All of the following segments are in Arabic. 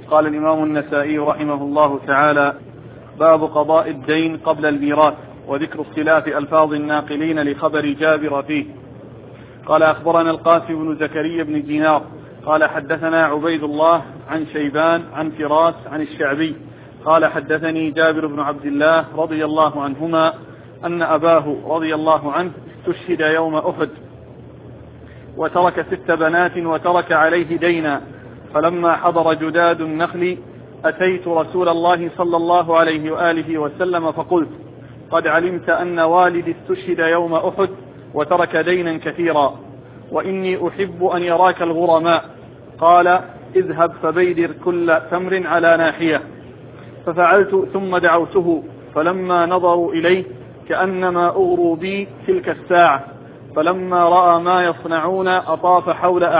قال الإمام النسائي رحمه الله تعالى: باب قضاء الدين قبل الميراث، وذكر اختلاف ألفاظ الناقلين لخبر جابر فيه. قال: أخبرنا القاسم بن زكريا بن دينار قال: حدثنا عبيد الله عن شيبان عن فراس عن الشعبي قال: حدثني جابر بن عبد الله رضي الله عنهما أن أباه رضي الله عنه استشهد يوم أحد وترك 6 بنات وترك عليه دينا، فلما حضر جداد النخل أتيت رسول الله صلى الله عليه وآله وسلم فقلت: قد علمت أن والدي استشهد يوم أحد وترك دينا كثيرا، وإني أحب أن يراك الغرماء. قال: اذهب فبيدر كل تمر على ناحية. ففعلت ثم دعوته، فلما نظروا إليه كأنما أغروا بي تلك الساعة، فلما رأى ما يصنعون أطاف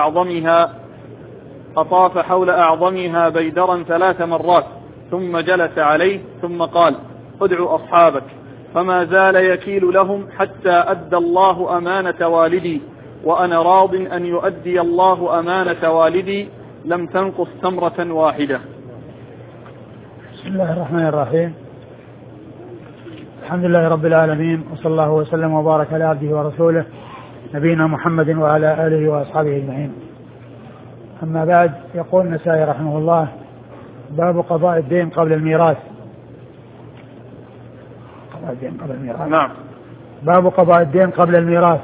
حول أعظمها بيدرا 3 مرات، ثم جلس عليه ثم قال: ادع أصحابك. فما زال يكيل لهم حتى أدى الله أمانة والدي، وأنا راض أن يؤدي الله أمانة والدي، لم تنقص تمرة واحدة. بسم الله الرحمن الرحيم. الحمد لله رب العالمين، وصلى الله وسلم وبارك على عبده ورسوله نبينا محمد وعلى آله وأصحابه أجمعين. أما بعد، يقول النسائي رحمه الله: باب قضاء الدين قبل الميراث. قضاء الدين قبل الميراث. نعم. باب قضاء الدين قبل الميراث.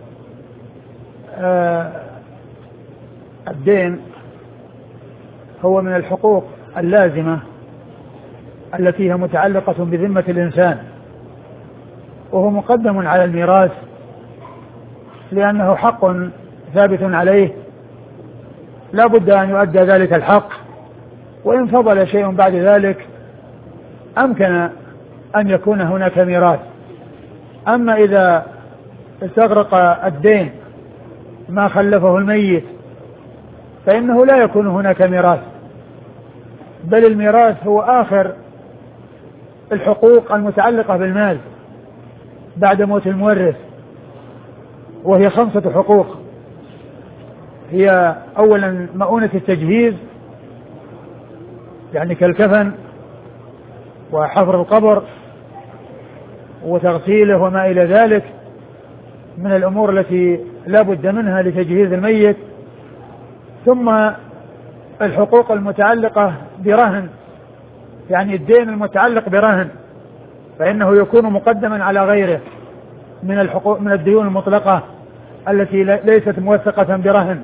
الدين هو من الحقوق اللازمة التي هي متعلقة بذمة الإنسان، وهو مقدم على الميراث لأنه حق ثابت عليه لا بد أن يؤدى ذلك الحق، وإن فضل شيء بعد ذلك أمكن أن يكون هناك ميراث. أما إذا استغرق الدين ما خلفه الميت فإنه لا يكون هناك ميراث، بل الميراث هو آخر الحقوق المتعلقة بالمال بعد موت المورث، وهي 5 حقوق. هي أولا مؤونة التجهيز، يعني كالكفن وحفر القبر وتغسيله وما إلى ذلك من الأمور التي لا بد منها لتجهيز الميت. ثم الحقوق المتعلقة برهن، يعني الدين المتعلق برهن فإنه يكون مقدما على غيره من الحقوق من الديون المطلقة التي ليست موثقة برهن،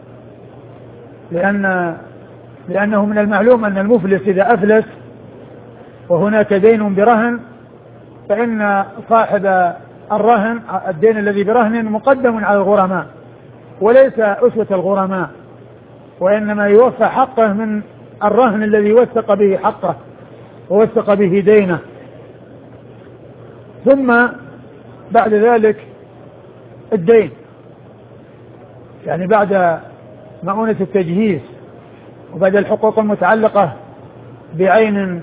لأنه من المعلوم أن المفلس إذا أفلس وهناك دين برهن فإن صاحب الرهن الدين الذي برهن مقدم على الغرماء وليس أسوة الغرماء، وإنما يوفى حقه من الرهن الذي وثق به حقه ووثق به دينه. ثم بعد ذلك الدين، يعني بعد مؤونة التجهيز وبعد الحقوق المتعلقة بعين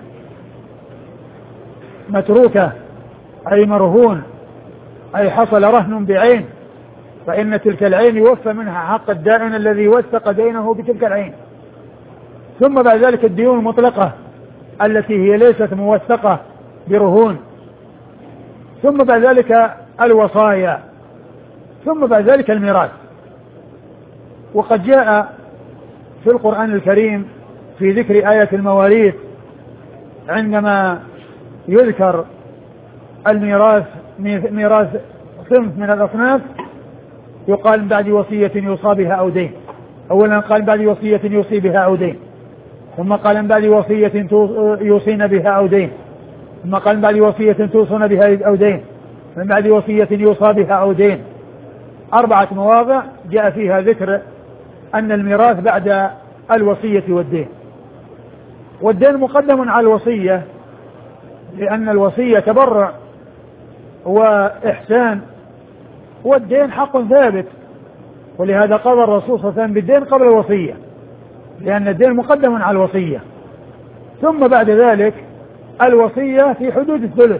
متروكة أي مرهون أي حصل رهن بعين، فإن تلك العين يوفى منها حق الدائن الذي وثق دينه بتلك العين. ثم بعد ذلك الديون المطلقة التي هي ليست موثقة برهون. ثم بعد ذلك الوصايا. ثم بعد ذلك الميراث. وقد جاء في القرآن الكريم في ذكر آية المواريث عندما يذكر الميراث ميراث صنف من الأصناف، يقال من بعد وصية يوصى بها أو دين. أولا قال من بعد وصية يوصي بها أو دين، ثم قال من بعد وصية يوصين بها أو دين، ثم قال من بعد وصية توصون بها أو دين، من بعد وصية يوصى بها أو دين. 4 مواضع جاء فيها ذكر أن الميراث بعد الوصية والدين. والدين مقدم على الوصية لأن الوصية تبرع وإحسان، والدين حق ثابت، ولهذا قال الرسول صلى الله عليه وسلم بالدين قبل الوصية، لأن الدين مقدم على الوصية. ثم بعد ذلك الوصية في حدود الثلث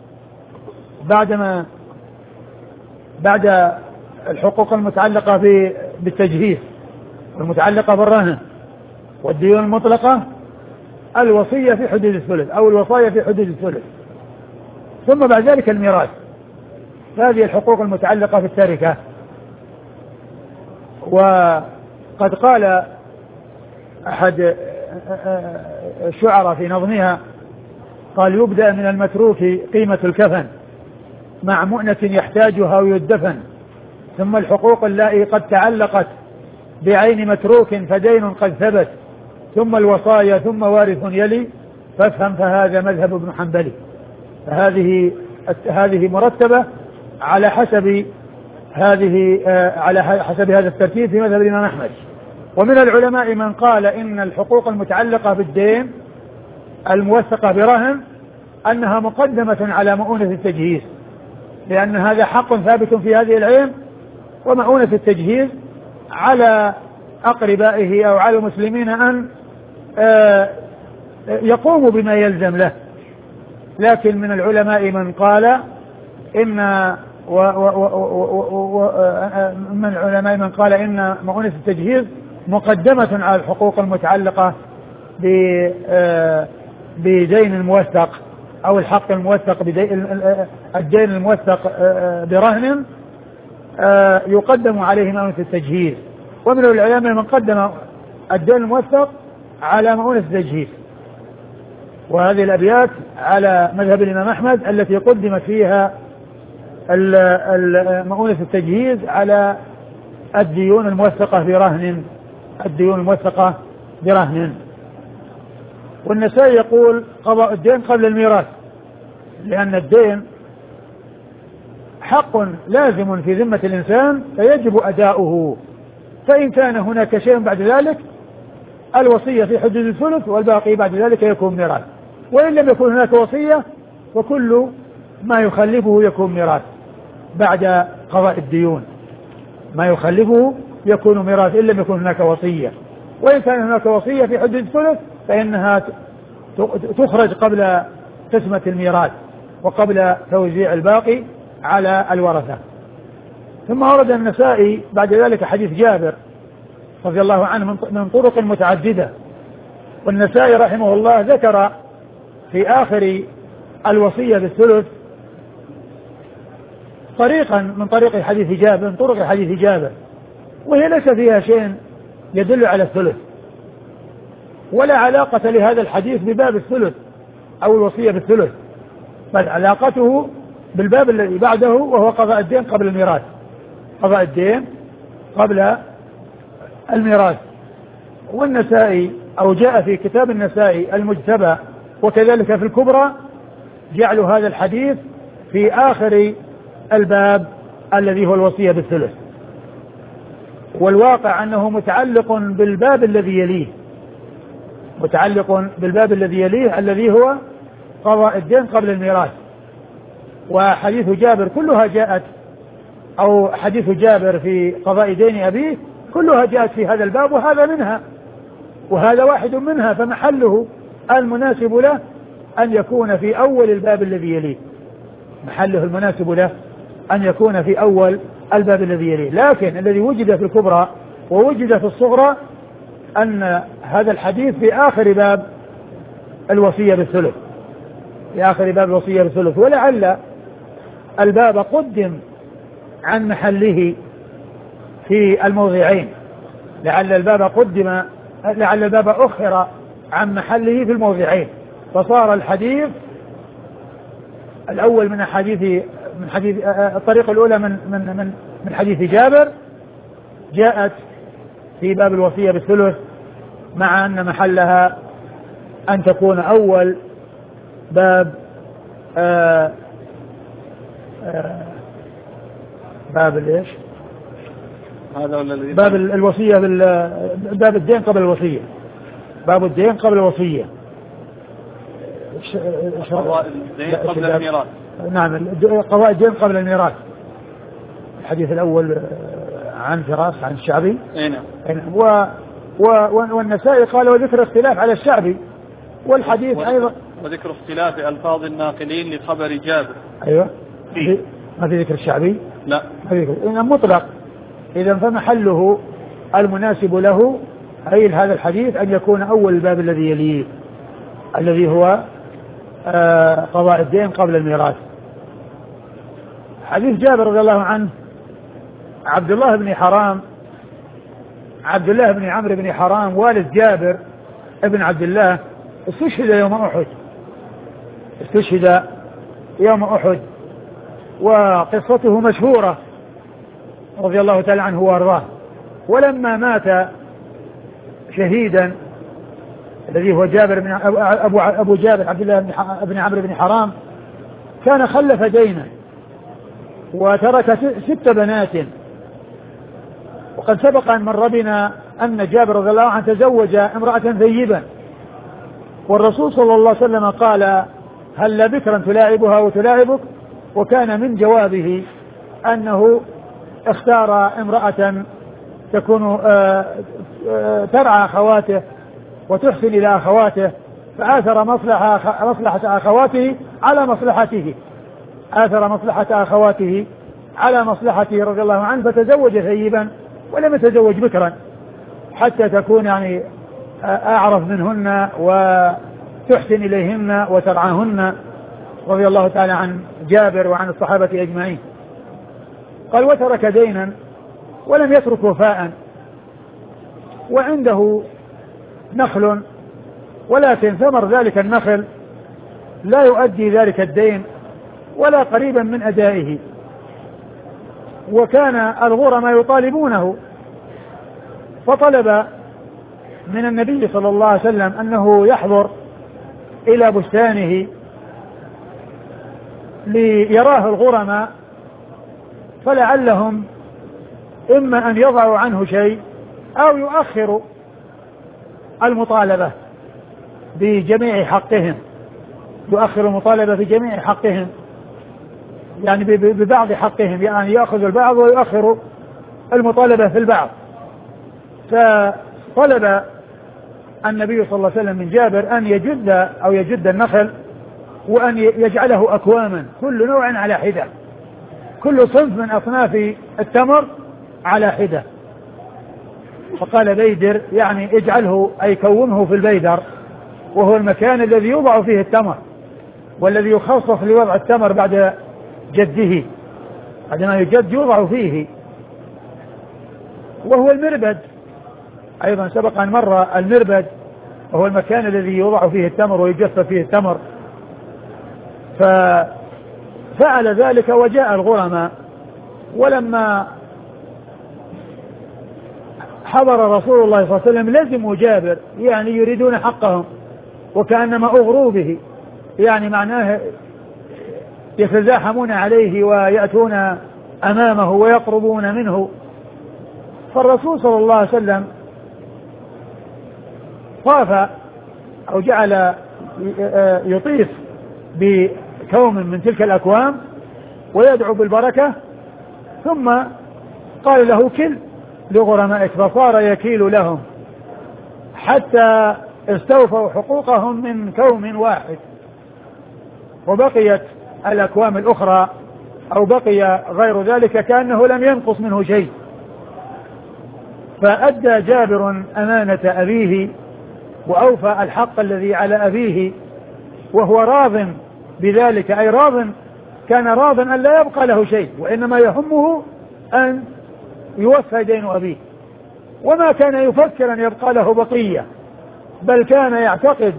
بعد الحقوق المتعلقة بالتجهيز والمتعلقة بالرهن والديون المطلقة الوصية في حدود الثلث أو الوصايا في حدود الثلث. ثم بعد ذلك الميراث، هذه الحقوق المتعلقة في التركة. وقد قال أحد الشعراء في نظمها قال: يبدأ من المتروك قيمة الكفن مع مؤنة يحتاجها ويدفن، ثم الحقوق اللائي قد تعلقت بعين متروك فدين قد ثبت، ثم الوصايا ثم وارث يلي، فافهم فهذا مذهب ابن حنبل. فهذه مرتبة على حسب هذا الترتيب في مذهب الإمام أحمد. ومن العلماء من قال إن الحقوق المتعلقة بالدين الموثقة برهن أنها مقدمة على مؤونة التجهيز، لأن هذا حق ثابت في هذه العين، ومؤونة التجهيز على أقربائه أو على المسلمين أن يقوموا بما يلزم له. لكن من العلماء من قال إن مؤونة التجهيز مقدمة على الحقوق المتعلقة بدين الموثق أو الحق الموثق الدين الموثق برهن يقدم عليه مؤونة التجهيز. ومن العلماء من قدم الدين الموثق على مؤونة التجهيز. وهذه الأبيات على مذهب الإمام أحمد التي قدمت فيها مؤونة التجهيز على الديون الموثقة برهن. والنسائي يقول: قضاء الدين قبل الميراث، لأن الدين حق لازم في ذمة الإنسان فيجب أداؤه، فإن كان هناك شيء بعد ذلك الوصية في حدود الثلث، والباقي بعد ذلك يكون ميراث. وإن لم يكن هناك وصية وكل ما يخلفه يكون ميراث بعد قضاء الديون، ما يخلفه يكون ميراث إن لم يكن هناك وصية. وإن كان هناك وصية في حدود الثلث فإنها تخرج قبل قسمة الميراث وقبل توزيع الباقي على الورثة. ثم ورد النسائي بعد ذلك حديث جابر رضي الله عنه من طرق متعددة. والنسائي رحمه الله ذكر في آخر الوصية بالثلث طريقا من طرق حديث جابر، وهي ليس فيها شيء يدل على الثلث، ولا علاقة لهذا الحديث بباب الثلث أو الوصية بالثلث، بل علاقته بالباب الذي بعده وهو قضاء الدين قبل الميراث. قضاء الدين قبل الميراث. والنسائي أو جاء في كتاب النسائي المجتبى وكذلك في الكبرى جعلوا هذا الحديث في آخر الباب الذي هو الوصية بالثلث، والواقع أنه متعلق بالباب الذي يليه الذي هو قضاء الدين قبل الميراث. وحديث جابر كلها جاءت، أو حديث جابر في قضاء دين أبيه كلها جاءت في هذا الباب، وهذا منها وهذا واحد منها، فمحله المناسب له أن يكون في أول الباب الذي يليه، محله المناسب له أن يكون في أول الباب الذي يليه. لكن الذي وجد في الكبرى ووجد في الصغرى أن هذا الحديث في آخر باب الوصية بالثلث، ولعل الباب قدم عن محله في الموضعين، لعل الباب أخر عن محله في الموضعين، فصار الحديث الأول من حديث الطريقة الأولى من حديث جابر جاءت في باب الوصية بالثلث، مع أن محلها أن تكون أول باب باب الإيش؟ هذا الذي باب الوصية باب الدين قبل الوصية، باب الدين قبل الوصية، قضاء الدين قبل الميراث. نعم، قضاء الدين قبل الميراث. الحديث الأول عن فراس عن الشعبي. نعم. والنسائي قال وذكر اختلاف على الشعبي، والحديث أيضا وذكر اختلاف ألفاظ الناقلين لخبر جابر. أيوة، ما في ذكر الشعبي؟ لا، إذا مطلق. إذا فمحله المناسب له أي هذا الحديث أن يكون أول الباب الذي يليه، الذي هو قضاء الدين قبل الميراث. حديث جابر رضي الله عنه، عبد الله بن عمرو بن حرام والد جابر ابن عبد الله استشهد يوم أحد، وقصته مشهورة رضي الله تعالى عنه وارضاه. ولما مات شهيدا الذي هو جابر بن أبو جابر عبد الله بن عمرو بن حرام، كان خلف دينا وترك 6 بنات. وقد سبق أن مر بنا أن جابر رضي الله عنه تزوج امرأة ثيبا، والرسول صلى الله عليه وسلم قال: هل بكرا تلاعبها وتلاعبك؟ وكان من جوابه أنه اختار امرأة تكون ترعى أخواته وتحسن إلى أخواته، فآثر مصلحة أخواته على مصلحته، على مصلحته رضي الله عنه، فتزوج ثيبا ولم يتزوج بكرا حتى تكون يعني أعرف منهن وتحسن إليهن وترعاهن، رضي الله تعالى عن جابر وعن الصحابة أجمعين. قال: وترك دينا ولم يترك وفاء، وعنده نخل، ولكن ثمر ذلك النخل لا يؤدي ذلك الدين ولا قريبا من أدائه. وكان الغرماء يطالبونه، فطلب من النبي صلى الله عليه وسلم أنه يحضر إلى بستانه ليراه الغرماء، فلعلهم إما أن يضعوا عنه شيء أو يؤخروا المطالبة بجميع حقهم، يعني ببعض حقهم، يعني يأخذ البعض ويؤخر المطالبة في البعض. فطلب النبي صلى الله عليه وسلم من جابر أن يجد النخل، وأن يجعله أكواما، كل نوع على حدة، كل صنف من أصناف التمر على حدة. فقال: بيدر، يعني اجعله أي كومه في البيدر، وهو المكان الذي يوضع فيه التمر، والذي يخصص لوضع التمر بعد جده، عندما يجد يوضع فيه، وهو المربد أيضا. سبق أن مر المربد، وهو المكان الذي يوضع فيه التمر ويجف فيه التمر. ففعل ذلك وجاء الغرماء، ولما حضر رسول الله صلى الله عليه وسلم لزموا جابر، يعني يريدون حقهم، وكأنما أغروا به، يعني معناه يتزاحمون عليه ويأتون أمامه ويقربون منه. فالرسول صلى الله عليه وسلم طاف أو جعل يطيف بكوم من تلك الأكوام ويدعو بالبركة، ثم قال له: كل لغرمائك، فصار يكيل لهم حتى استوفوا حقوقهم من كوم واحد، وبقيت الأكوام الأخرى أو بقي غير ذلك كأنه لم ينقص منه شيء. فأدى جابر أمانة أبيه وأوفى الحق الذي على أبيه، وهو راض بذلك، أي كان راض أن لا يبقى له شيء، وإنما يهمه أن يوفى دين أبيه، وما كان يفكر أن يبقى له بقية، بل كان يعتقد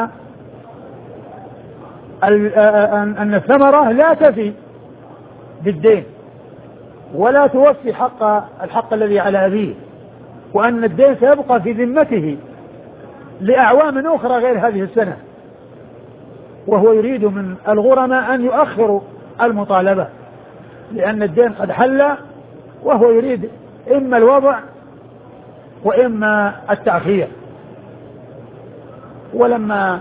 أن الثمرة لا تفي بالدين ولا توفي الحق الذي على أبيه، وأن الدين سيبقى في ذمته لأعوام أخرى غير هذه السنة. وهو يريد من الغرماء أن يؤخروا المطالبة، لأن الدين قد حل، وهو يريد إما الوضع وإما التأخير. ولما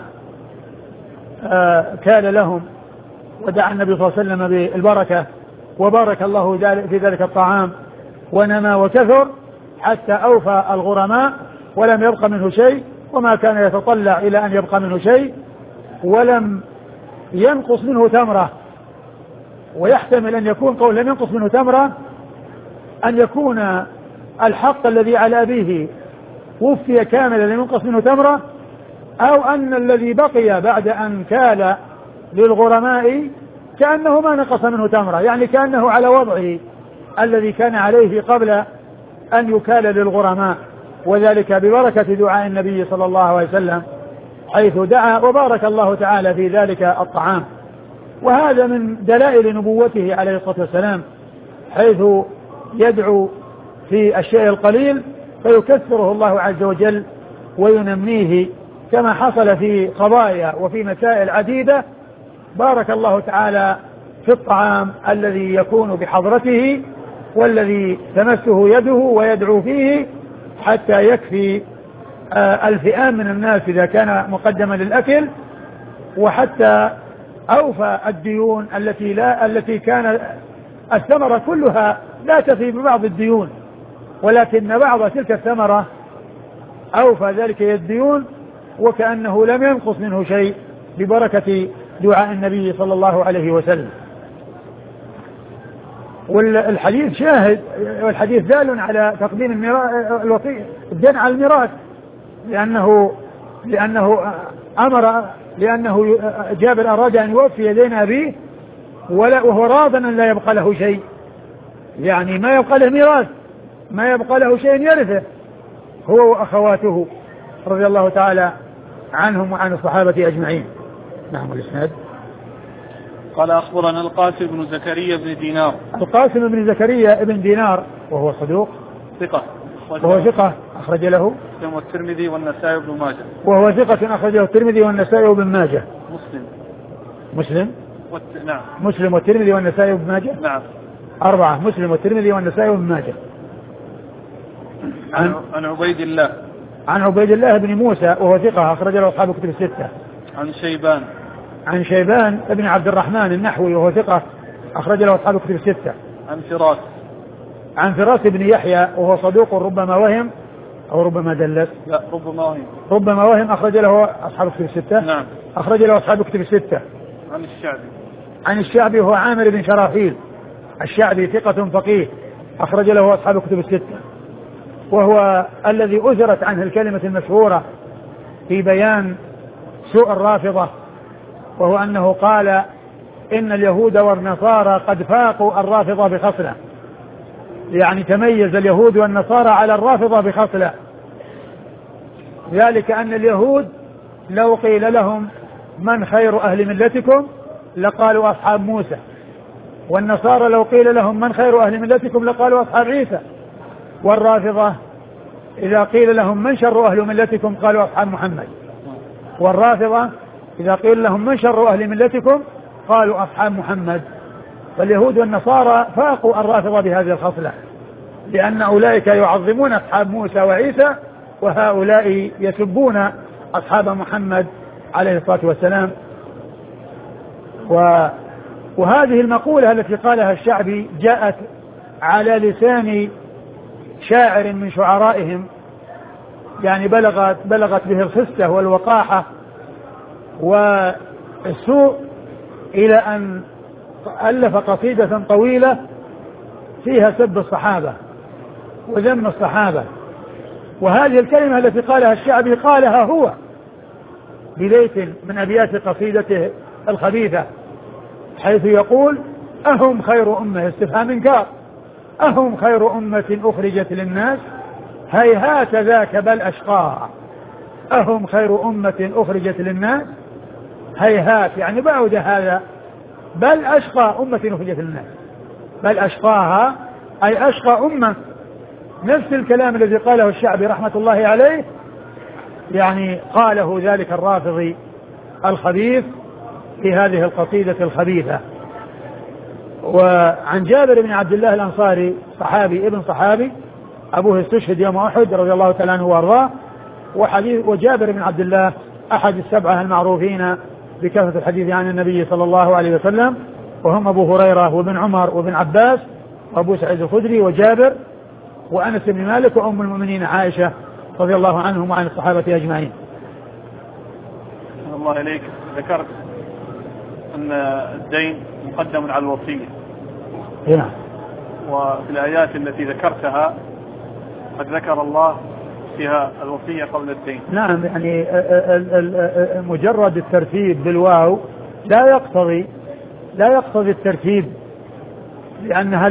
كان لهم ودعا النبي صلى الله عليه وسلم بالبركة، وبارك الله في ذلك الطعام ونمى وكثر حتى أوفى الغرماء ولم يبق منه شيء، وما كان يتطلع إلى أن يبقى منه شيء، ولم ينقص منه تمرة. ويحتمل أن يكون قول لم ينقص منه تمرة أن يكون الحق الذي على أبيه وفي كاملا لم ينقص منه تمرة، أو أن الذي بقي بعد أن كال للغرماء كأنه ما نقص منه تمرة، يعني كأنه على وضعه الذي كان عليه قبل أن يكال للغرماء، وذلك ببركة دعاء النبي صلى الله عليه وسلم حيث دعا وبارك الله تعالى في ذلك الطعام. وهذا من دلائل نبوته عليه الصلاة والسلام، حيث يدعو في الشيء القليل فيكثره الله عز وجل وينميه، كما حصل في قضايا وفي مسائل عديدة بارك الله تعالى في الطعام الذي يكون بحضرته والذي تمسه يده ويدعو فيه حتى يكفي الفئام من الناس إذا كان مقدما للأكل، وحتى أوفى الديون التي كان الثمرة كلها لا تفي ببعض الديون، ولكن بعض تلك الثمرة أوفى ذلك الديون وكأنه لم ينقص منه شيء ببركة دعاء النبي صلى الله عليه وسلم. والحديث شاهد، والحديث دال على تقديم الدين على الميراث، لأنه جابر أراد أن يوفي دين أبيه وهو راض أن لا يبقى له شيء، يعني ما يبقى له ميراث، ما يبقى له شيء يرثه هو وأخواته رضي الله تعالى عنهم وعن الصحابة أجمعين. نعم. الإسناد قال أخبرنا القاسم بن زكريا بن دينار. القاسم بن زكريا بن دينار وهو صدوق ثقة، وهو ثقة أخرج له مسلم والترمذي والنسائي وابن ماجه. وهو ثقة أخرج له الترمذي والنسائي وابن ماجه. مسلم نعم. مسلم والترمذي والنسائي وابن ماجه. نعم. 4. مسلم والترمذي والنسائي وابن ماجه. عن عبيد الله بن موسى وهو ثقة أخرج له أصحاب الكتب الستة. عن شيبان ابن عبد الرحمن النحوي وهو ثقة أخرج له أصحاب الكتب الستة. عن فراس بن يحيى وهو صدوق ربما وهم أو ربما دلس. لا ربما وهم أخرج له أصحاب الكتب الستة. نعم. أخرج له أصحاب الكتب الستة. عن الشعبي وهو عامر بن شراحيل الشعبي ثقة فقيه أخرج له أصحاب الكتب الستة، وهو الذي أثرت عنه الكلمة المشهورة في بيان سوء الرافضة، وهو أنه قال إن اليهود والنصارى قد فاقوا الرافضة بخصلة، يعني تميز اليهود والنصارى على الرافضة بخصلة، ذلك أن اليهود لو قيل لهم من خير أهل ملتكم لقالوا أصحاب موسى، والنصارى لو قيل لهم من خير أهل ملتكم لقالوا أصحاب عيسى، والرافضة إذا قيل لهم من شر أهل ملتكم قالوا أصحاب محمد، والرافضة إذا قيل لهم من شر أهل ملتكم قالوا أصحاب محمد. فاليهود والنصارى فاقوا الرافضة بهذه الخصلة، لأن أولئك يعظمون أصحاب موسى وعيسى، وهؤلاء يسبون أصحاب محمد عليه الصلاة والسلام. وهذه المقولة التي قالها الشعبي جاءت على لسان شاعر من شعرائهم، يعني بلغت به الخسة والوقاحة والسوء إلى أن ألف قصيدة طويلة فيها سب الصحابة وذم الصحابة. وهذه الكلمة التي قالها الشعبي قالها هو ببيت من أبيات قصيدته الخبيثة، حيث يقول أهم خير أمة، استفهام إنكار، أهم خير أمة أخرجت للناس هيهات ذاك بل أشقاها. أهم خير أمة أخرجت للناس هيهات، يعني بعد هذا، بل أشقى أمة أخرجت للناس، بل أشقاها أي أشقى أمة. نفس الكلام الذي قاله الشعبي رحمة الله عليه، يعني قاله ذلك الرافضي الخبيث في هذه القصيدة الخبيثة. وعن جابر بن عبد الله الأنصاري صحابي ابن صحابي أبوه استشهد يوم أحد رضي الله تعالى عنه وأرضاه، وجابر بن عبد الله أحد السبعة المعروفين بكثرة الحديث عن النبي صلى الله عليه وسلم، وهم أبو هريرة وابن عمر وابن عباس وأبو سعيد الخدري وجابر وأنس بن مالك وأم المؤمنين عائشة رضي الله عنهم وعن الصحابة أجمعين. الله إليك، ذكرت أن الدين مقدم على الوصية. نعم. وفي الآيات التي ذكرتها قد ذكر الله نفسها الوصية قبل الدين. نعم، يعني مجرد الترتيب بالواو لا يقتضي الترتيب، لأنها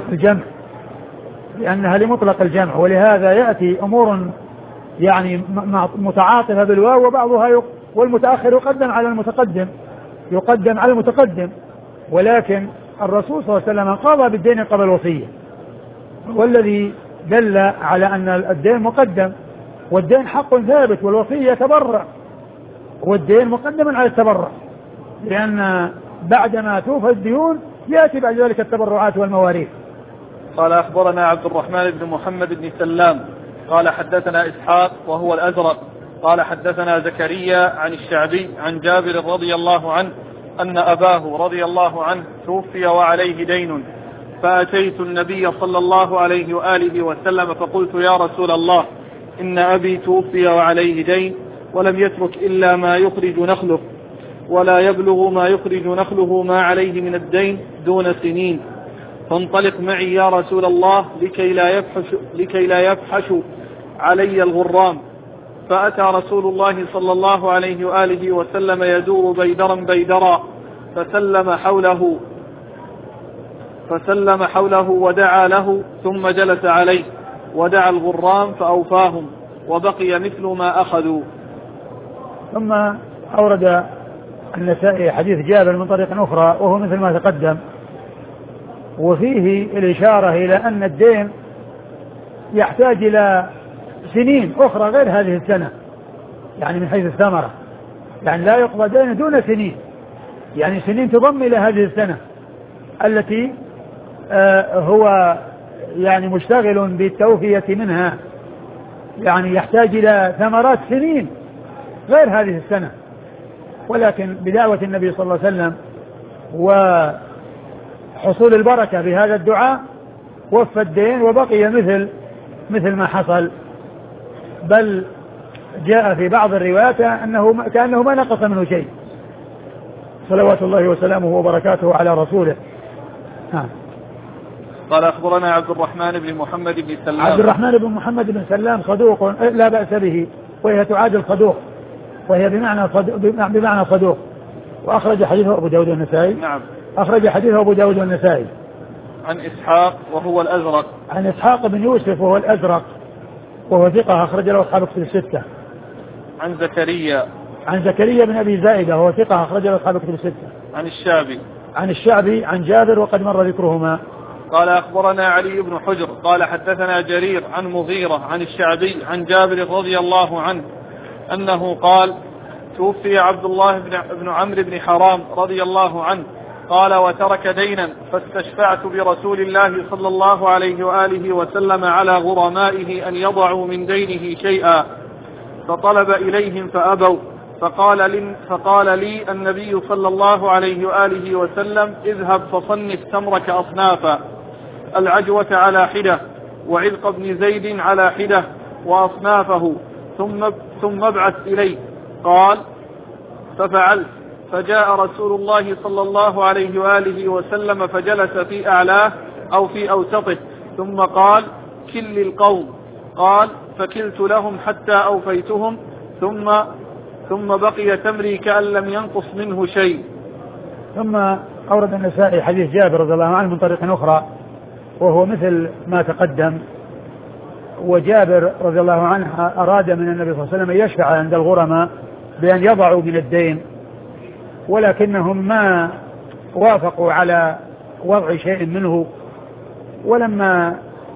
لمطلق الجمع، ولهذا يأتي أمور يعني متعاطفة بالواو، وبعضها والمتأخر يقدم على المتقدم، ولكن الرسول صلى الله عليه وسلم قضى بالدين قبل الوصية، والذي دل على أن الدين مقدم، والدين حق ثابت، والوصية تبرع، والدين مقدم على التبرع، لأن بعدما توفى الديون يأتي بعد ذلك التبرعات والمواريث. قال أخبرنا عبد الرحمن بن محمد بن سلام قال حدثنا إسحاق وهو الأزرق قال حدثنا زكريا عن الشعبي عن جابر رضي الله عنه أن أباه رضي الله عنه توفي وعليه دين، فأتيت النبي صلى الله عليه وآله وسلم فقلت يا رسول الله إن أبي توفي وعليه دين ولم يترك إلا ما يخرج نخله، ولا يبلغ ما يخرج نخله ما عليه من الدين دون سنين، فانطلق معي يا رسول الله لكي لا يفحش علي الغرام. فأتى رسول الله صلى الله عليه وآله وسلم يدور بيدرا فسلم حوله ودعا له، ثم جلس عليه ودعا الغرام فأوفاهم، وبقي مثل ما أخذوا. ثم أورد النسائي حديث جابر من طريق أخرى وهو مثل ما تقدم، وفيه الإشارة إلى أن الدين يحتاج إلى سنين أخرى غير هذه السنة، يعني من حيث الثمرة، يعني لا يقضى دين دون سنين، يعني سنين تضم إلى هذه السنة التي هو يعني مشتغل بالتوفية منها، يعني يحتاج إلى ثمرات سنين غير هذه السنة. ولكن بدعوة النبي صلى الله عليه وسلم وحصول البركة بهذا الدعاء وفى الدين وبقي مثل ما حصل، بل جاء في بعض الروايات كأنه ما نقص منه شيء، صلوات الله وسلامه وبركاته على رسوله. قال أخبرنا عبد الرحمن بن محمد بن سلام. عبد الرحمن بن محمد بن سلام صدوق لا بأس به، وهي تعادل صدوق، وهي بمعنى صدوق، وأخرج حديثه أبو داود والنسائي. نعم، أخرج حديثه أبو داود والنسائي. عن إسحاق وهو الأزرق. عن إسحاق بن يوسف وهو الأزرق وهو ثقة أخرج له أصحاب الكتب الستة. عن زكريا بن أبي زائدة وهو ثقة أخرج له أصحاب الكتب الستة. عن الشعبي عن جابر وقد مر ذكرهما. قال أخبرنا علي بن حجر قال حدثنا جرير عن مغيرة عن الشعبي عن جابر رضي الله عنه أنه قال توفي عبد الله بن عمرو بن حرام رضي الله عنه قال وترك دينا، فاستشفعت برسول الله صلى الله عليه وآله وسلم على غرمائه أن يضعوا من دينه شيئا، فطلب إليهم فأبوا، فقال لي النبي صلى الله عليه وآله وسلم اذهب فصنف تمرك أصنافا، العجوة على حدة، وعلق بن زيد على حدة، وأصنافه، ثم ابعث إليه. قال ففعلت، فجاء رسول الله صلى الله عليه وآله وسلم فجلس في أعلاه أو في أوسطه، ثم قال كل القوم. قال فكلت لهم حتى أوفيتهم، ثم بقي تمري كأن لم ينقص منه شيء. ثم أورد النسائي حديث جابر رضي الله عنه من طريق أخرى وهو مثل ما تقدم. وجابر رضي الله عنه أراد من النبي صلى الله عليه وسلم أن يشفع عند الغرماء بأن يضعوا من الدين، ولكنهم ما وافقوا على وضع شيء منه، ولما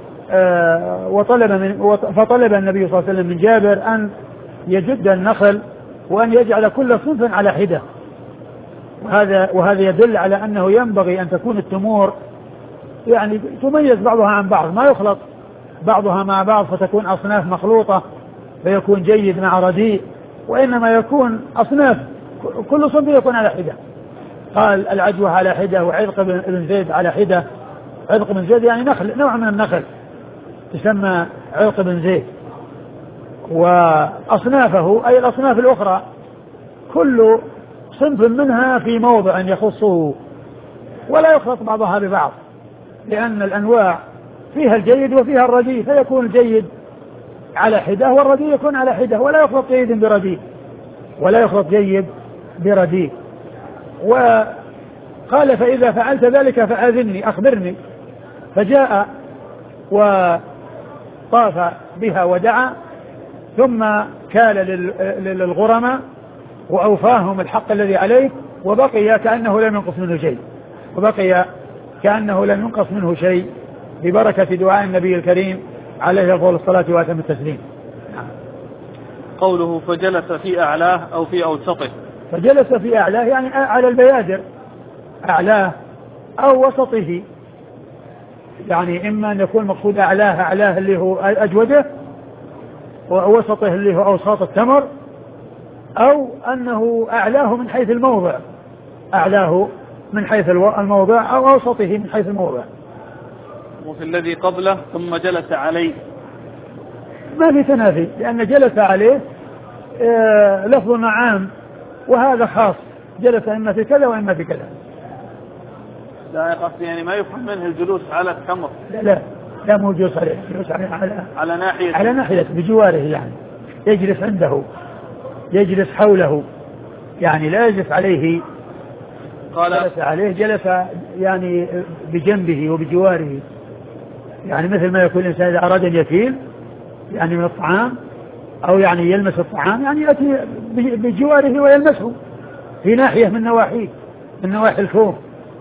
فطلب النبي صلى الله عليه وسلم من جابر أن يجد النخل وأن يجعل كل صنف على حدة، وهذا يدل على أنه ينبغي أن تكون التمور يعني تميز بعضها عن بعض، ما يخلط بعضها مع بعض فتكون أصناف مخلوطة فيكون جيد مع رديء، وإنما يكون أصناف كل صنف يكون على حدة. قال العجوة على حدة، وعلق بن زيد على حدة. علق بن زيد يعني نخل، نوع من النخل تسمى علق بن زيد، وأصنافه أي الأصناف الأخرى كل صنف منها في موضع يخصه، ولا يخلط بعضها ببعض، لأن الأنواع فيها الجيد وفيها الرديء، فيكون الجيد على حدة والرديء يكون على حدة، ولا يخلط جيد برديء، ولا يخلط جيد برديء. وقال فإذا فعلت ذلك فآذني أخبرني. فجاء وطاف بها ودعا، ثم كال للغرماء وأوفاهم الحق الذي عليه، وبقي كأنه لم ينقص منه شيء، وبقي كأنه لم ينقص منه شيء ببركة دعاء النبي الكريم عليه أفضل الصلاة وأتم التسليم. قوله فجلس في أعلاه أو في أوسطه. فجلس في أعلاه يعني على البيادر، أعلاه أو وسطه، يعني إما أن يكون مقصود أعلاه اللي هو أجوده، ووسطه اللي هو أوساط التمر، أو أنه أعلاه من حيث الموضع، أعلاه من حيث الموضع أو أوسطه من حيث الموضع. وفي الذي قبله ثم جلس عليه ما في تنافي، لأن جلس عليه لفظ عام وهذا خاص، جلس إما في كذا وإما في كذا. لا قصدي يعني ما يفهم منه الجلوس على التمر. لا مو جلوس عليه، جلوس على ناحية بجواره، يعني يجلس عنده، يجلس حوله، يعني لا يجلس عليه. جلس عليه جلس يعني بجنبه وبجواره، يعني مثل ما يكون الإنسان إذا أراد أن يكيل يعني من الطعام أو يعني يلمس الطعام، يعني يأتي بجواره ويلمسه في ناحية من نواحيه، من نواحي الكوم.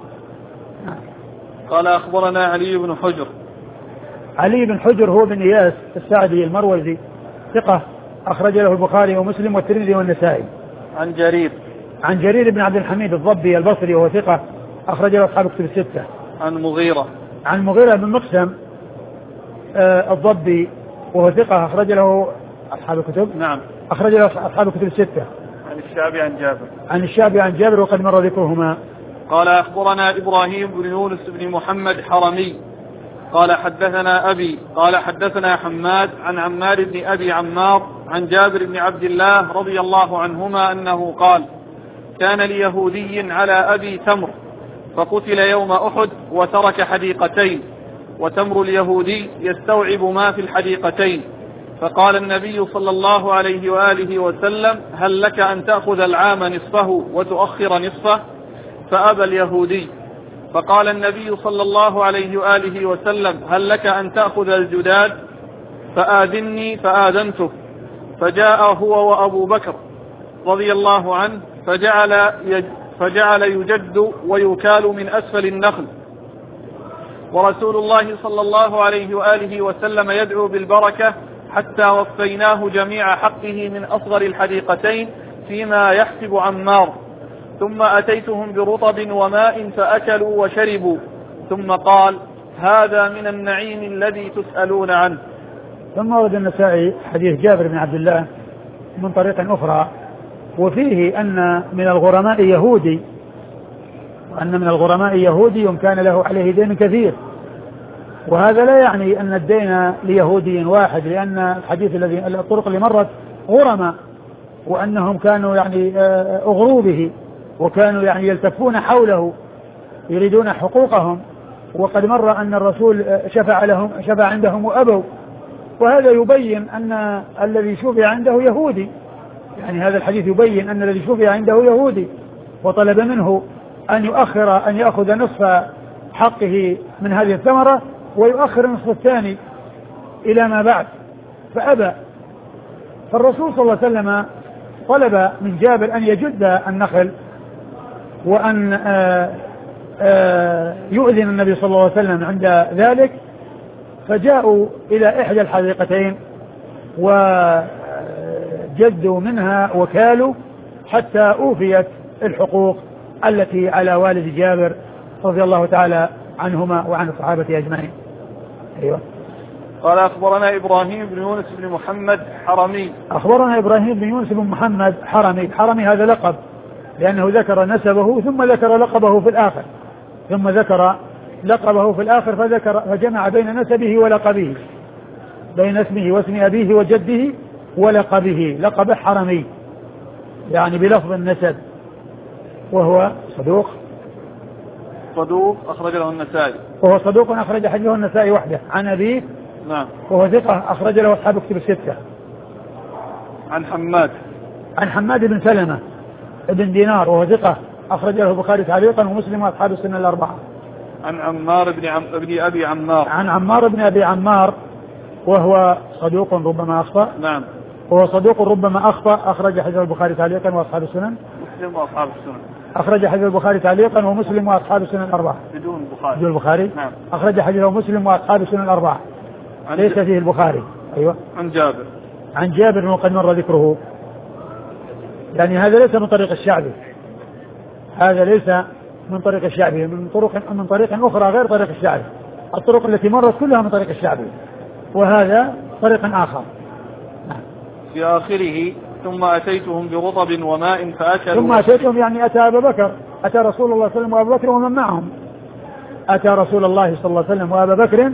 قال أخبرنا علي بن حجر. علي بن حجر هو بن إياس السعدي المروزي، ثقة أخرج له البخاري ومسلم والترمذي والنسائي. عن جرير بن عبد الحميد الضبي البصري وهو ثقة أخرج له أصحاب كتب الستة. عن مغيرة بن مقسم الضبي وهو ثقة أخرج له أصحاب الكتب. نعم. أخرج له أصحاب الكتب الستة. عن الشعبي عن جابر وقد مر ذكرهما. قال أخبرنا إبراهيم بن يونس بن محمد حرمي قال حدثنا أبي قال حدثنا حماد عن عمار بن أبي عمار عن جابر بن عبد الله رضي الله عنهما أنه قال كان ليهودي على أبي تمر فقتل يوم أحد وترك حديقتين، وتمر اليهودي يستوعب ما في الحديقتين، فقال النبي صلى الله عليه وآله وسلم هل لك أن تأخذ العام نصفه وتؤخر نصفه؟ فأبى اليهودي، فقال النبي صلى الله عليه وآله وسلم هل لك أن تأخذ الجداد؟ فآذني فآذنته، فجاء هو وأبو بكر رضي الله عنه فجعل يجد ويكال من أسفل النخل، ورسول الله صلى الله عليه وآله وسلم يدعو بالبركة حتى وفيناه جميع حقه من أصغر الحديقتين فيما يحسب عمار، ثم أتيتهم برطب وماء فأكلوا وشربوا، ثم قال هذا من النعيم الذي تسألون عنه. ثم ورد النسائي حديث جابر بن عبد الله من طريق أخرى، وفيه أن من الغرماء يهودي، وأن من الغرماء يهودي كان له عليه دين كثير، وهذا لا يعني أن الدين ليهودي واحد، لأن الحديث الطرق اللي مرت غرماء، وأنهم كانوا يعني أغروا به، وكانوا يعني يلتفون حوله يريدون حقوقهم، وقد مر أن الرسول شفع عندهم وأبوا، وهذا يبين أن الذي شفع عنده يهودي، يعني هذا الحديث يبين أن الذي شفع عنده يهودي، وطلب منه أن يأخذ نصف حقه من هذه الثمرة ويؤخر النصف الثاني إلى ما بعد، فأبى. فالرسول صلى الله عليه وسلم طلب من جابر أن يجد النخل وأن يؤذن النبي صلى الله عليه وسلم عند ذلك، فجاءوا إلى إحدى الحديقتين وجدوا منها وكالوا حتى أوفيت الحقوق التي على والد جابر رضي الله تعالى عنهما وعن الصحابة أجمعين. أيوة. قال أخبرنا إبراهيم بن يونس بن محمد حرمي. أخبرنا إبراهيم بن يونس بن محمد حرمي هذا لقب، لأنه ذكر نسبه ثم ذكر لقبه في الآخر، فجمع بين نسبه ولقبه، بين اسمه واسم أبيه وجده ولقبه، لقبه حرمي يعني بلفظ النسب، وهو صدوق أخرج له النسائي. وهو صدوق أخرج حديثه النسائي وحده عن أبيه نعم. وهو ثقة أخرج له أصحاب كتب الستة. عن حماد بن سلمة بن دينار وهو ثقة أخرج له البخاري تعليقا ومسلم وأصحاب السنة الأربعة. عن عمار بن أبي عمار. عن عمار بن أبي عمار وهو صدوق ربما أخطأ. نعم. وهو صدوق ربما أخطأ أخرج حديث البخاري تعليقا وأصحاب السنن. مسلم وأصحاب السنن. أخرج حديث البخاري تعليقا ومسلم وأصحاب السنن الأربعة. بدون البخاري. نعم. أخرج حديثه مسلم وأصحاب السنن الأربعة. ليس فيه البخاري. أيوة. عن جابر وقد مر ذكره. يعني هذا ليس من طريق الشعبي. هذا ليس من طريق الشعبي، من طريق أخرى غير طريق الشعبي. الطرق التي مرت كلها من طريق الشعبي، وهذا طريق آخر. في آخره ثم أتيتهم برطب وماء فأكلوا. ثم أتيتهم يعني أتى أبا بكر، أتى رسول الله صلى الله عليه وسلم وأبا بكر ومن معهم. أتى رسول الله صلى الله عليه وسلم وأبا بكر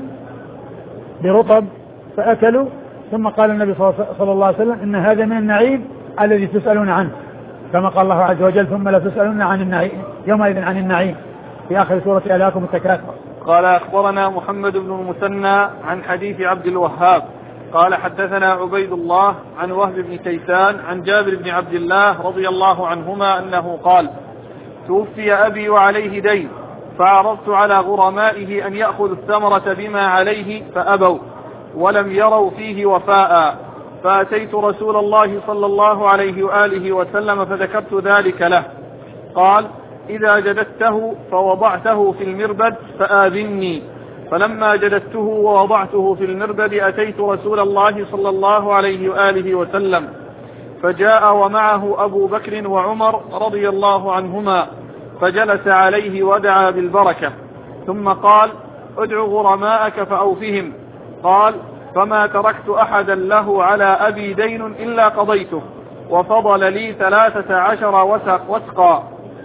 برطب فأكلوا، ثم قال النبي صلى الله عليه وسلم إن هذا من النعيم الذي تسألون عنه، كما قال الله عز وجل ثم لا تسألون عن النعيم يومئذ عن النعيم في آخر سورة ألهاكم التكاثر. قال أخبرنا محمد بن المثنى عن حديث عبد الوهاب قال حدثنا عبيد الله عن وهب بن كيسان عن جابر بن عبد الله رضي الله عنهما أنه قال توفي أبي وعليه دين فعرضت على غرمائه أن يأخذ الثمرة بما عليه فأبوا ولم يروا فيه وفاء، فأتيت رسول الله صلى الله عليه وآله وسلم فذكرت ذلك له، قال إذا جددته فوضعته في المربد فآذني، فلما جددته ووضعته في المربد أتيت رسول الله صلى الله عليه وآله وسلم فجاء ومعه أبو بكر وعمر رضي الله عنهما فجلس عليه ودعا بالبركة، ثم قال ادع غرماءك فأوفهم، قال فما تركت أحدا له على أبي دين إلا قضيته وفضل لي 13 وسقا،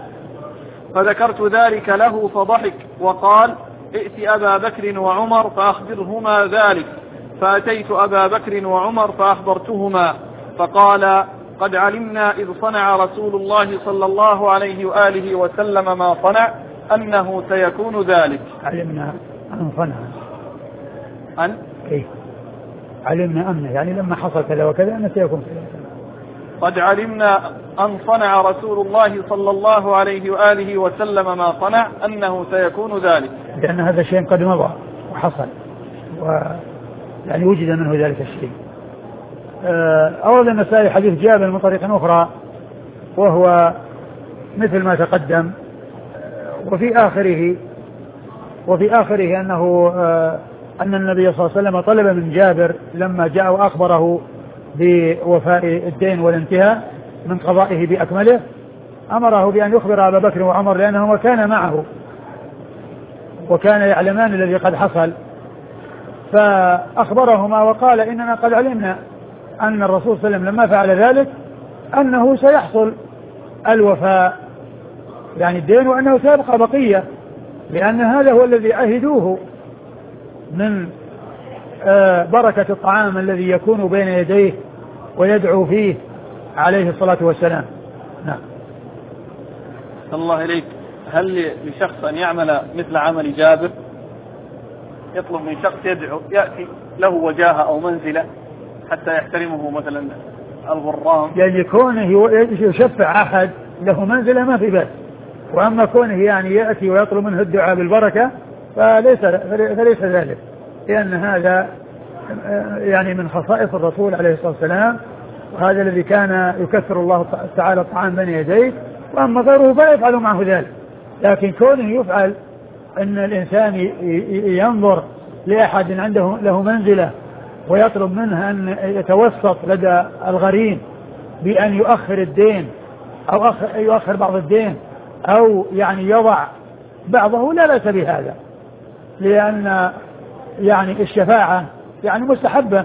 فذكرت ذلك له فضحك وقال ائت أبا بكر وعمر فأخبرهما ذلك، فأتيت أبا بكر وعمر فأخبرتهما فقال قد علمنا إذ صنع رسول الله صلى الله عليه وآله وسلم ما صنع أنه سيكون ذلك. علمنا أن صنع أن إيه؟ علمنا أمنا يعني لما حصل كذا وكذا أنه سيكون كذا. قد علمنا أن صنع رسول الله صلى الله عليه وآله وسلم ما صنع أنه سيكون ذلك، لأن هذا الشيء قد مضى وحصل ويعني وجد منه ذلك الشيء. أورد النسائي حديث جابر من طريق أخرى وهو مثل ما تقدم، وفي آخره أنه أن النبي صلى الله عليه وسلم طلب من جابر لما جاء وأخبره بوفاء الدين والانتهاء من قضائه بأكمله أمره بأن يخبر أبا بكر وعمر لأنهما كان معه وكان يعلمان الذي قد حصل، فأخبرهما وقال إننا قد علمنا أن الرسول صلى الله عليه وسلم لما فعل ذلك أنه سيحصل الوفاء يعني الدين وأنه سيبقى بقية، لأن هذا هو الذي عهدوه من بركة الطعام الذي يكون بين يديه ويدعو فيه عليه الصلاة والسلام. نعم. الله إليك، هل لشخص أن يعمل مثل عمل جابر، يطلب من شخص يدعو يأتي له وجاهة أو منزلة حتى يحترمه مثلا الغرام، يعني كونه يشفع أحد له منزلة ما في بأس، وأما كونه يعني يأتي ويطلب منه الدعاء بالبركة فليس ذلك، لأن هذا يعني من خصائص الرسول عليه الصلاة والسلام، وهذا الذي كان يكثر الله تعالى الطعام بين يديه، وأما غيره فلا يفعل معه ذلك. لكن كونه يفعل أن الإنسان ينظر لأحد عنده له منزلة ويطلب منه أن يتوسط لدى الغريم بأن يؤخر الدين أو يؤخر بعض الدين أو يعني يضع بعضه، لا بأس بهذا، لأن يعني الشفاعة يعني مستحبة،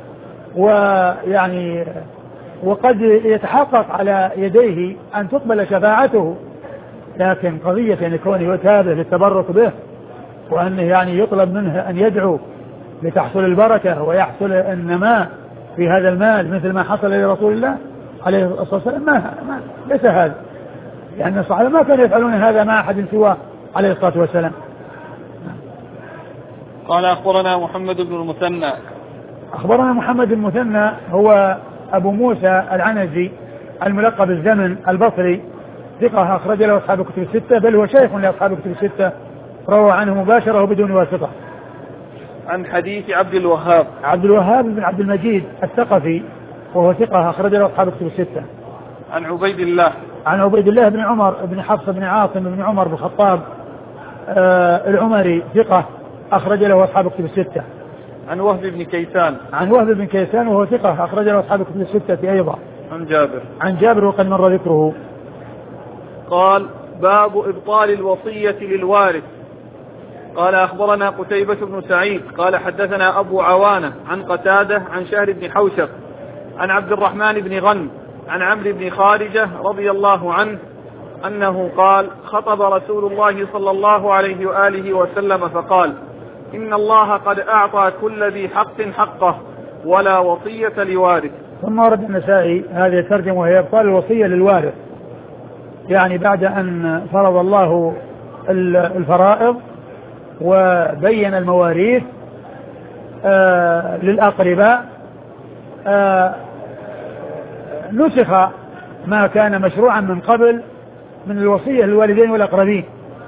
ويعني وقد يتحقق على يديه أن تقبل شفاعته، لكن قضية أن يكون يتابع للتبرك به وأنه يعني يطلب منه أن يدعو لتحصل البركة ويحصل النماء في هذا المال مثل ما حصل لرسول الله عليه الصلاة والسلام، ما ليس هذا، لأن الصحابة ما كانوا يفعلون هذا مع أحد سواه عليه الصلاة والسلام. قال أخبرنا محمد بن المثنى. أخبرنا محمد بن المثنى هو أبو موسى العنزي الملقب الزمن البصري، ثقة أخرج له أصحاب الكتب الستة، بل هو شيخ لأصحاب الكتب الستة، روى عنه مباشرة وبدون واسطة. عن حديث عبد الوهاب. عبد الوهاب بن عبد المجيد الثقفي وهو ثقة أخرج له أصحاب الكتب الستة. عن عبيد الله. عن عبيد الله بن عمر بن حفص بن عاصم بن عمر بن الخطاب العمري، ثقة أخرج له أصحاب الكتب الستة. عن وهب بن كيسان. عن وهب بن كيسان وهو ثقة أخرج له أصحاب الكتب الستة أيضا. عن جابر. عن جابر وقد مر ذكره. قال: باب إبطال الوصية للوارث. قال: أخبرنا قتيبة بن سعيد قال حدثنا أبو عوانة عن قتادة عن شهر بن حوشب عن عبد الرحمن بن غنم عن عمرو بن خارجة رضي الله عنه أنه قال: خطب رسول الله صلى الله عليه وآله وسلم فقال: إن الله قد أعطى كل ذي حق حقه ولا وصية لوارث. ثم ورد النسائي هذه الترجمة وهي إبطال الوصية للوارث، يعني بعد أن فرض الله الفرائض وبين المواريث للأقرباء، نسخ ما كان مشروعا من قبل من الوصية للوالدين والأقربين.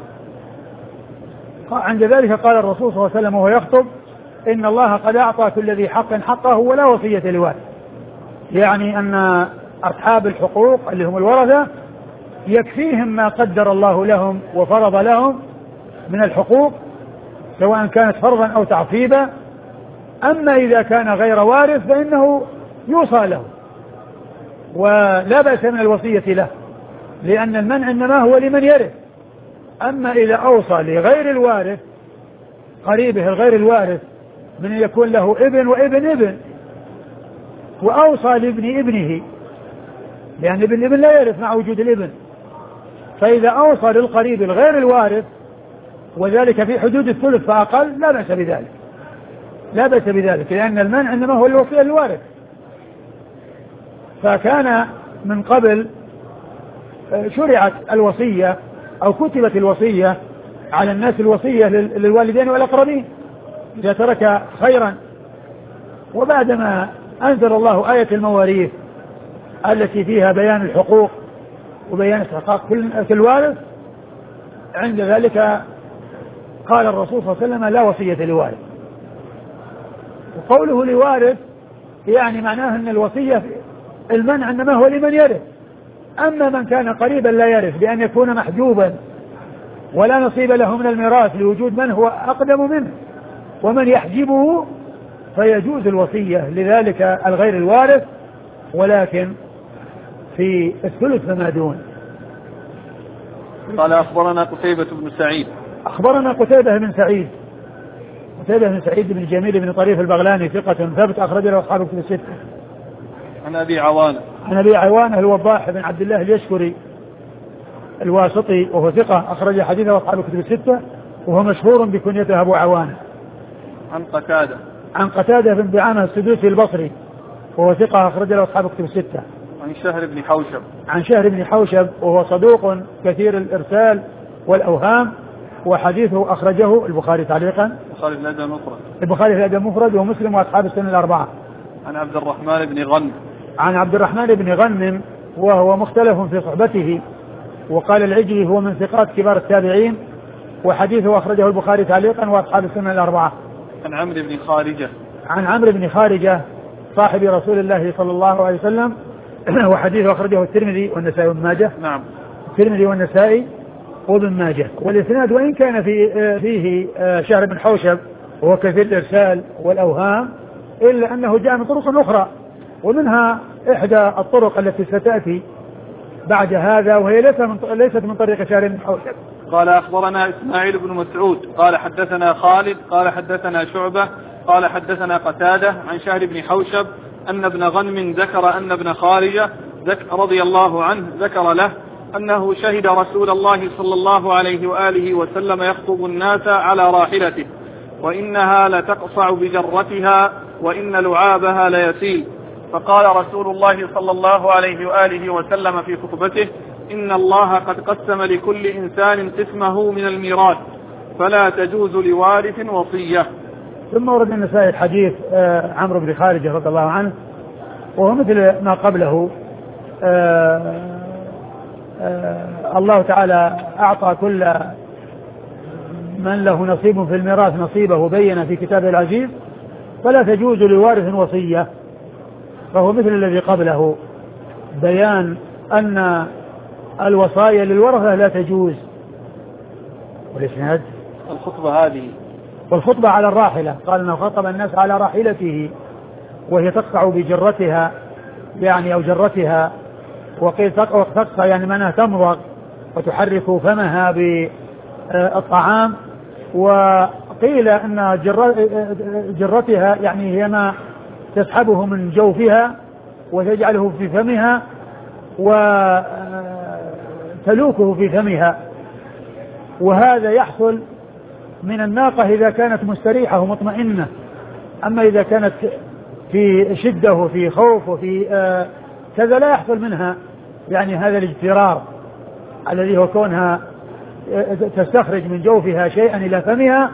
عند ذلك قال الرسول صلى الله عليه وسلم وهو يخطب: إن الله قد أعطى كل ذي حق حقه ولا وصية لوارث، يعني أن أصحاب الحقوق اللي هم الورثة يكفيهم ما قدر الله لهم وفرض لهم من الحقوق، سواء كانت فرضا أو تعصيبا. أما إذا كان غير وارث فإنه يوصى له ولا بأس من الوصية له، لأن المنع إنما هو لمن يرث. أما إذا أوصى لغير الوارث، قريبه الغير الوارث، من يكون له ابن وابن ابن، وأوصى لابن ابنه، لأن ابن ابن لا يرث مع وجود الابن، فإذا أوصى للقريب الغير الوارث وذلك في حدود الثلث فأقل لا بأس بذلك، لا بأس بذلك، لأن المنع إنما هو الوصية للوارث. فكان من قبل شرعت الوصية أو كتبت الوصية على الناس، الوصية للوالدين والأقربين إذا ترك خيرا. وبعدما أنزل الله آية المواريث التي فيها بيان الحقوق وبيان استحقاق كل وارث، عند ذلك قال الرسول صلى الله عليه وسلم: لا وصية لوارث. وقوله لوارث يعني معناه أن الوصية المنع إنما هو لمن يرث. أما من كان قريبا لا يرث بأن يكون محجوبا ولا نصيب له من الميراث لوجود من هو أقدم منه ومن يحجبه، فيجوز الوصية لذلك الغير الوارث، ولكن في الثلث فما دون. قال: أخبرنا قتيبة بن سعيد. أخبرنا قتيبة بن سعيد، قتيبة بن سعيد بن جميل بن طريف البغلاني، ثقة ثبت أخرج له أصحاب الكتب الستة. عن أبي عوانة. عن أبي عوانة الوضاح بن عبد الله اليشكري الواسطي وهو ثقة أخرج حديثه أصحاب الكتب الستة، وهو مشهور بكنيته أبو عوانة. عن قتادة. عن قتادة بن دعامة السدوسي البصري وهو ثقة أخرج له أصحاب الكتب الستة. عن شهر بن حوشب. عن شهر بن حوشب وهو صدوق كثير الإرسال والأوهام، وحديثه أخرجه البخاري تعليقا. البخاري في الأدب المفرد. البخاري في الأدب المفرد ومسلم وأصحاب السنن الأربعة. عن عبد الرحمن بن غنم. عن عبد الرحمن بن غنم وهو مختلف في صحبته، وقال العجلي هو من ثقات كبار التابعين، وحديثه أخرجه البخاري تعليقا وأصحاب السنن الأربعة. عن عمرو بن خارجة. عن عمرو بن خارجة صاحب رسول الله صلى الله عليه وسلم، وحديثه أخرجه الترمذي والنسائي وابن ماجه. نعم. الترمذي والنسائي وابن ماجه. والإسناد وإن كان فيه شهر بن حوشب وهو كثير الإرسال والأوهام، إلا أنه جاء من طرق أخرى، ومنها إحدى الطرق التي ستأتي بعد هذا، وهي ليست من طريق شهر بن حوشب. قال: أخبرنا إسماعيل بن مسعود قال حدثنا خالد قال حدثنا شعبة قال حدثنا قتادة عن شهر بن حوشب أن ابن غنم ذكر أن ابن خارجة رضي الله عنه ذكر له أنه شهد رسول الله صلى الله عليه وآله وسلم يخطب الناس على راحلته، وإنها لتقصع بجرتها وإن لعابها ليسيل. فقال رسول الله صلى الله عليه وآله وسلم في خطبته: إن الله قد قسم لكل إنسان قسمه من الميراث، فلا تجوز لوارث وصية. ثم ورد النسائي حديث عمرو بن خارجة رضي الله عنه وهو مثل ما قبله. الله تعالى أعطى كل من له نصيب في الميراث نصيبه بين في كتابه العزيز فلا تجوز لوارث وصية، فهو مثل الذي قبله بيان أن الوصايا للورثة لا تجوز. والإسناد الخطبة هذه والخطبة على الراحلة، قال أنه خطب الناس على راحلته وهي تقطع بجرتها يعني أو جرتها، وقيل تقطع يعني منها تمضغ وتحرك فمها بالطعام، وقيل أن جرتها يعني هي ما تسحبه من جوفها وتجعله في فمها وتلوكه في فمها، وهذا يحصل من الناقة إذا كانت مستريحة ومطمئنة. أما إذا كانت في شدة وفي خوف وفي كذا لا يحصل منها يعني هذا الاجترار الذي هو كونها تستخرج من جوفها شيئا إلى فمها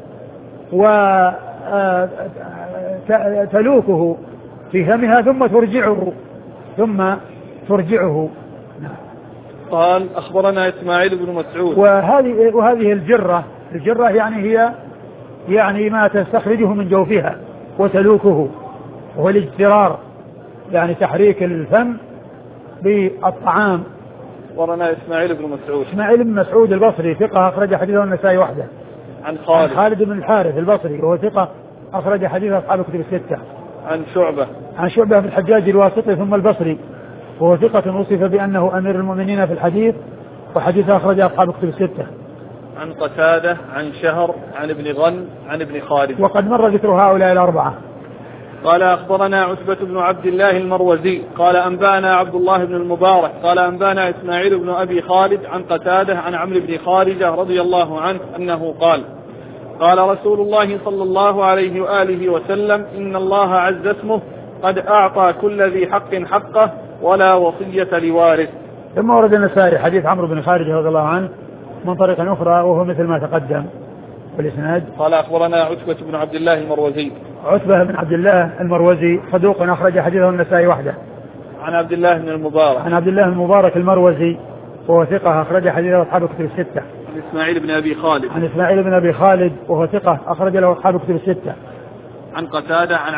وتلوكه في فمها ثم ترجعه. قال أخبرنا إسماعيل بن مسعود. وهذه الجرة يعني هي يعني ما تستخرجه من جوفها وتلوكه، وهو الاجترار يعني تحريك الفم بالطعام. أخبرنا إسماعيل بن مسعود البصري ثقة أخرج حديثه النسائي وحده. عن خالد بن الحارث البصري وهو ثقة أخرج حديثه أصحاب الكتب الستة. عن شعبة بن الحجاج الواسطي ثم البصري وهو ثقة وصف بأنه أمير المؤمنين في الحديث وحديثه أخرج أصحاب الكتب الستة. عن قتادة عن شهر عن ابن غن عن ابن خالد. وقد مر ذكر هؤلاء الأربعة. قال أخبرنا عتبة بن عبد الله المروزي قال أنبانا عبد الله بن المبارك قال أنبانا إسماعيل بن أبي خالد عن قتادة عن عمرو بن خارجة رضي الله عنه أنه قال قال رسول الله صلى الله عليه وآله وسلم إن الله عز اسمه قد أعطى كل ذي حق حقه ولا وصية لوارث. ثم ورد النسائي حديث عمرو بن خارجة رضي الله عنه من طريق أخرى وهو مثل ما تقدم. والإسناد قال أخبرنا عتبة بن عبد الله المروزي. عتبة بن عبد الله المروزي صدوق أخرج حديثه النسائي وحده. عن عبد الله بن المبارك المروزي وهو ثقة أخرج حديثه أصحاب الكتب الستة. عن إسماعيل بن أبي خالد وهو ثقة أخرج له أصحاب الكتب الستة. عن قتادة عن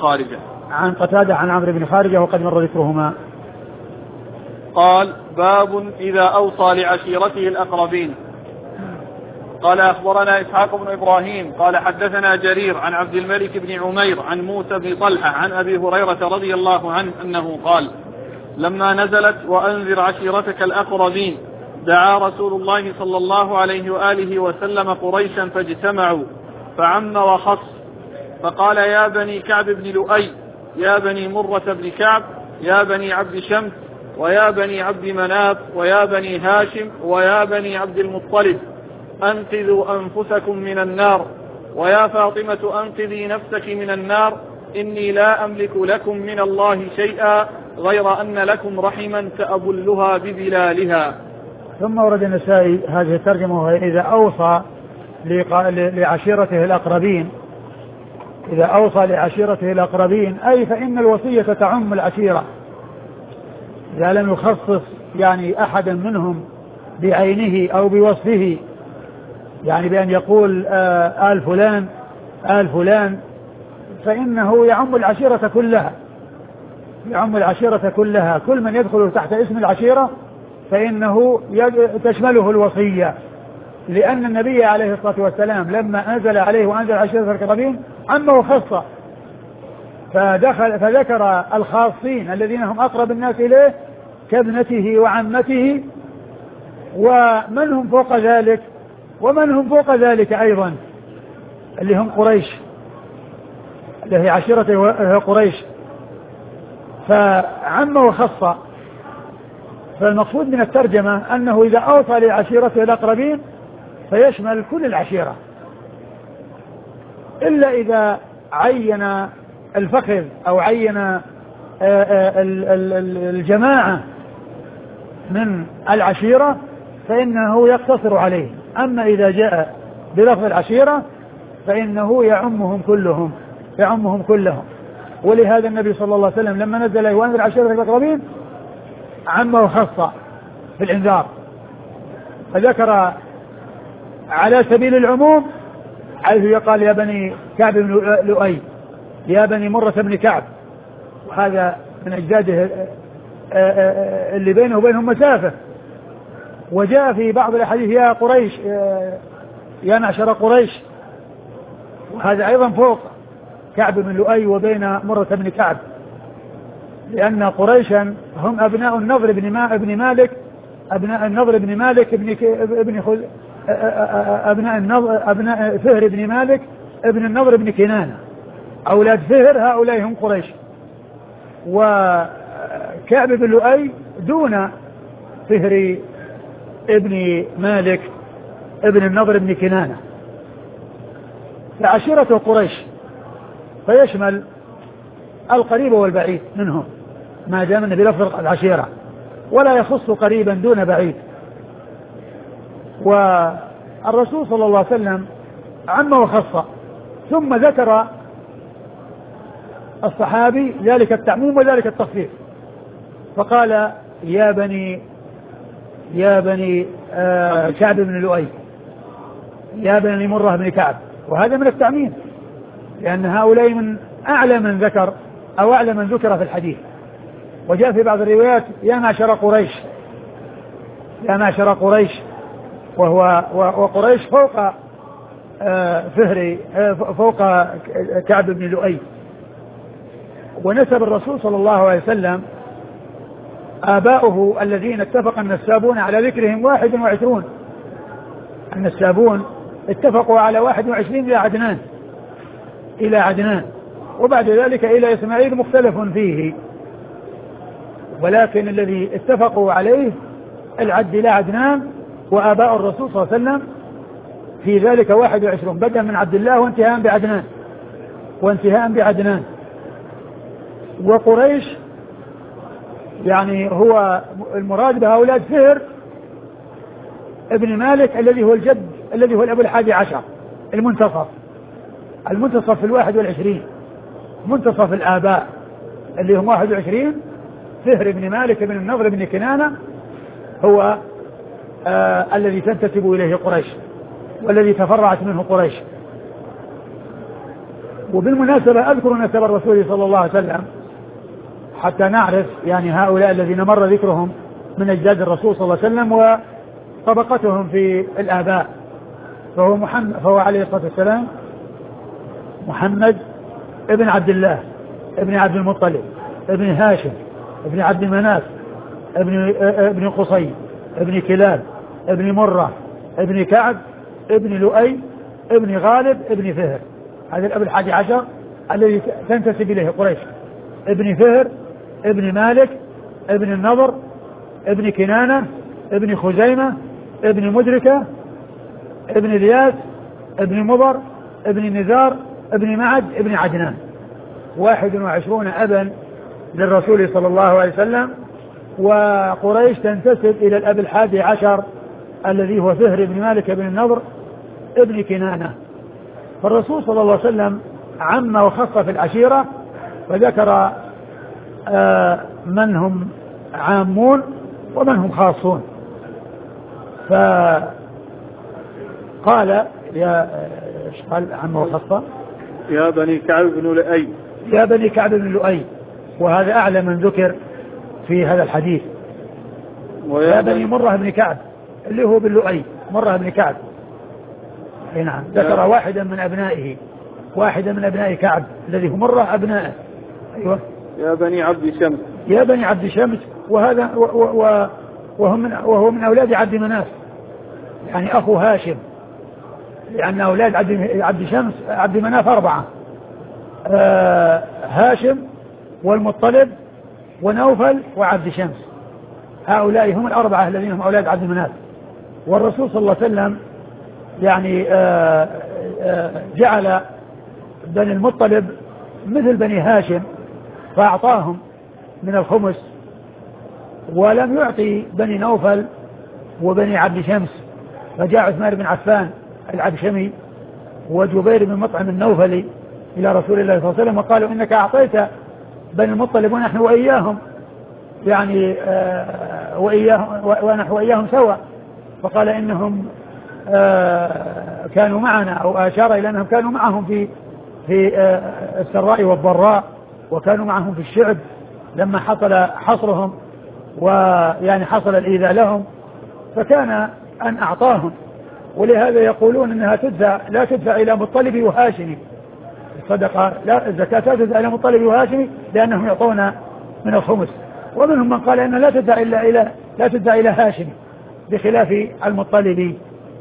عمرو بن خارجة وقد مر ذكرهما. قال باب إذا أوصى لعشيرته الأقربين. قال أخبرنا إسحاق بن إبراهيم قال حدثنا جرير عن عبد الملك بن عمير عن موسى بن طلحة عن أبي هريرة رضي الله عنه أنه قال لما نزلت وأنذر عشيرتك الأقربين دعا رسول الله صلى الله عليه وآله وسلم قريشا فاجتمعوا فعم وخص فقال يا بني كعب بن لؤي يا بني مرة بن كعب يا بني عبد شمس ويا بني عبد مناف ويا بني هاشم ويا بني عبد المطلب أنقذوا أنفسكم من النار ويا فاطمة أنقذي نفسك من النار إني لا أملك لكم من الله شيئا غير أن لكم رحما سأبلها ببلالها. ثم ورد النسائي هذه الترجمة وهي إذا أوصى لعشيرته الأقربين. إذا أوصى لعشيرته الأقربين أي فإن الوصية تعم العشيرة إذا لم يخصص يعني أحدا منهم بعينه أو بوصفه يعني بأن يقول آل فلان فإنه يعم العشيرة كلها كل من يدخل تحت اسم العشيرة فإنه تشمله الوصية لأن النبي عليه الصلاة والسلام لما أنزل عليه وأنزل عشيرة الأقربين عمه وخصه فذكر الخاصين الذين هم أقرب الناس إليه كابنته وعمته ومن هم فوق ذلك أيضا اللي هم قريش اللي هي عشيرته قريش فعم وخص. فالمقصود من الترجمة أنه إذا أوصى لعشيرته الأقربين فيشمل كل العشيرة إلا إذا عين الفخذ أو عين الجماعة من العشيرة فإنه يقتصر عليه. أما إذا جاء بلفظ العشيرة فإنه يعمهم كلهم. ولهذا النبي صلى الله عليه وسلم لما نزل وأنذر عشيرتك الأقربين عم وخص في الإنذار، فذكر على سبيل العموم حيث يقال يا بني كعب بن لؤي، يا بني مرة بن كعب، وهذا من أجداده اللي بينه وبينهم مسافة. وجاء في بعض الأحاديث يا قريش، يا معشر قريش، وهذا أيضا فوق كعب بن لؤي وبين مرة بن كعب، لأن قريشا هم أبناء النضر بن مالك، أبناء فهر بن مالك ابن النضر بن كنانة، أولاد فهر هؤلاء هم قريش. وكعب بن لؤي دون فهر ابن مالك ابن النضر بن كنانة، فعشيرته قريش، فيشمل القريب والبعيد منهم ما دام بلفظ العشيرة، ولا يخص قريبا دون بعيد. والرسول صلى الله عليه وسلم عم وخص، ثم ذكر الصحابي ذلك التعميم وذلك التخفيف، فقال يا بني كعب بن لؤي، يا بني مرة بن كعب، وهذا من التعميم، لأن هؤلاء من أعلى من ذكر أو أعلى من ذكر في الحديث. وجاء في بعض الروايات يا معشر قريش، وقريش فوق فوق كعب بن لؤي. ونسب الرسول صلى الله عليه وسلم آباؤه الذين اتفق النسابون على ذكرهم 21، النسابون اتفقوا على 21 إلى عدنان، وبعد ذلك إلى إسماعيل مختلف فيه، ولكن الذي اتفقوا عليه العد إلى عدنان، وآباء الرسول صلى الله عليه وسلم في ذلك 21، بدءا من عبد الله وانتهاء بعدنان. وقريش يعني هو المراد بها أولاد فهر ابن مالك الذي هو الجد، الذي هو الأب 11، المنتصف في 21، منتصف الآباء اللي هم 21. فهر ابن مالك ابن النضر بن كنانة هو الذي تنتسب إليه قريش والذي تفرعت منه قريش. وبالمناسبة أذكر نسب الرسول صلى الله عليه وسلم حتى نعرف يعني هؤلاء الذين مر ذكرهم من أجداد الرسول صلى الله عليه وسلم وطبقتهم في الآباء. فهو عليه الصلاة والسلام محمد ابن عبد الله ابن عبد المطلب ابن هاشم ابن عبد مناف ابن قصي ابن كلاب ابن مرة ابن كعب ابن لؤي ابن غالب ابن فهر. هذا الأب 11 الذي تنتسب إليه قريش، ابن فهر ابن مالك ابن النضر ابن كنانة ابن خزيمة ابن مدركة ابن الياس ابن مضر ابن نزار ابن معد ابن عدنان، 21 أبا للرسول صلى الله عليه وسلم. وقريش تنتسب إلى الأب 11 الذي هو فهر ابن مالك ابن النضر ابن كنانة. فالرسول صلى الله عليه وسلم عم وخص في العشيرة، فذكر من هم عامون ومن هم خاصون. فقال قال عم وخص يا بني كعب بن لؤي، يا بني كعب بن لؤي، وهذا أعلى من ذكر في هذا الحديث. ويا بني مرة بن كعب اللي هو بن لؤي، مرة بن كعب، نعم، ذكر واحدا من أبناء كعب الذي هو مرة أبنائه. أيوة. يا بني عبد شمس، وهذا وهو من أولاد عبد مناف، يعني أخو هاشم، لأن أولاد عبد مناف 4، هاشم والمطلب ونوفل وعبد شمس، هؤلاء هم 4 الذين هم أولاد عبد مناف. والرسول صلى الله عليه وسلم يعني جعل بني المطلب مثل بني هاشم فأعطاهم من الخمس، ولم يعطي بني نوفل وبني عبد شمس، فجاء عثمان بن عفان العبشمي وجبير بن مطعم النوفلي إلى رسول الله صلى الله عليه وسلم وقالوا إنك أعطيت بني المطلب ونحن وإياهم يعني ونحن وإياهم سوا. فقال إنهم كانوا معنا أو أشار إلى أنهم كانوا معهم في السراء والضراء وكانوا معهم في الشعب لما حصل حصرهم ويعني حصل الإيذاء لهم فكان أن أعطاهم. ولهذا يقولون أنها لا تدفع إلى مطلب وهاشمي الصدقة لا الزكاة لا تدفع إلى مطلب وهاشمي لأنهم يعطون من الخمس. ومنهم من قال أنها لا تدفع إلى هاشمي بخلاف المطلب.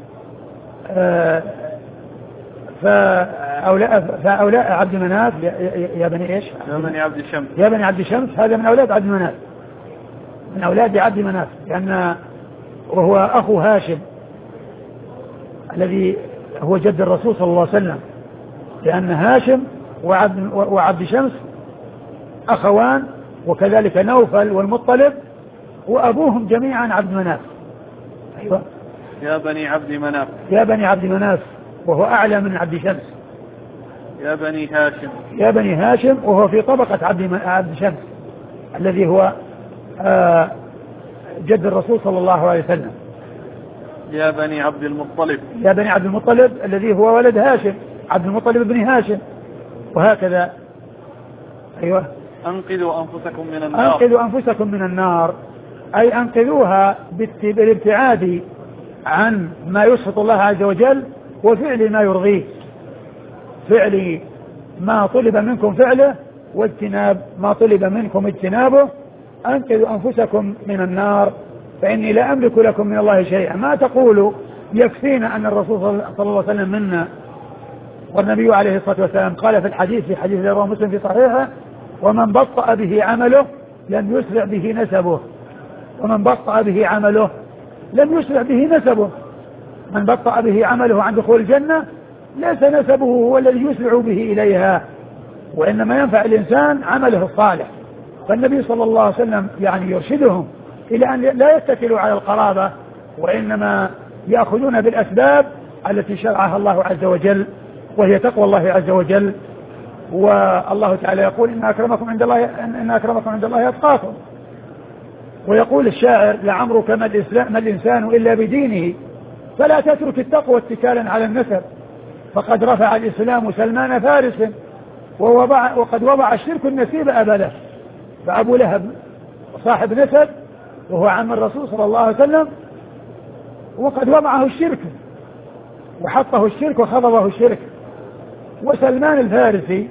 فأولاء عبد مناف يا بني إيش؟ يا بني عبد شمس هذا من أولاد عبد مناف من أولاد عبد مناف لأن وهو أخو هاشم الذي هو جد الرسول صلى الله عليه وسلم لأن هاشم وعبد شمس أخوان وكذلك نوفل والمطلب وأبوهم جميعا عبد مناف. أيوة يا بني عبد مناف يا بني عبد مناف وهو أعلى من عبد شمس. يا بني هاشم وهو في طبقة عبد شمس الذي هو جد الرسول صلى الله عليه وسلم. يا بني عبد المطلب الذي هو ولد هاشم عبد المطلب بن هاشم وهكذا. أيوة أنقذوا أنفسكم من النار أي أنقذوها بالابتعاد عن ما يسخط الله عز وجل وفعل ما يرضيه فعل ما طلب منكم فعله واجتناب ما طلب منكم اجتنابه. أنقذوا أنفسكم من النار فإني لا أملك لكم من الله شيئا. ما تقولوا يكفينا أن الرسول صلى الله عليه وسلم منا والنبي عليه الصلاة والسلام قال في حديث رواه مسلم في صحيحه ومن بطأ به عمله لم يسرع به نسبه. ومن بطأ به عمله لم يسرع به نسبه. من بطأ به عمله عن دخول الجنة ليس نسبه هو الذي يسرع به إليها وإنما ينفع الإنسان عمله الصالح. فالنبي صلى الله عليه وسلم يعني يرشدهم إلى أن لا يتكلوا على القرابة وإنما يأخذون بالأسباب التي شرعها الله عز وجل وهي تقوى الله عز وجل. والله تعالى يقول إن أكرمكم عند الله أتقاكم. ويقول الشاعر لعمرك ما الإنسان إلا بدينه فلا تترك التقوى اتكالا على النسب فقد رفع الإسلام سلمان فارس وقد وضع الشرك النسيب أبدا. فأبو لهب صاحب نسب وهو عم الرسول صلى الله عليه وسلم وقد وضعه الشرك وحطه الشرك وخضبه الشرك. وسلمان الفارسي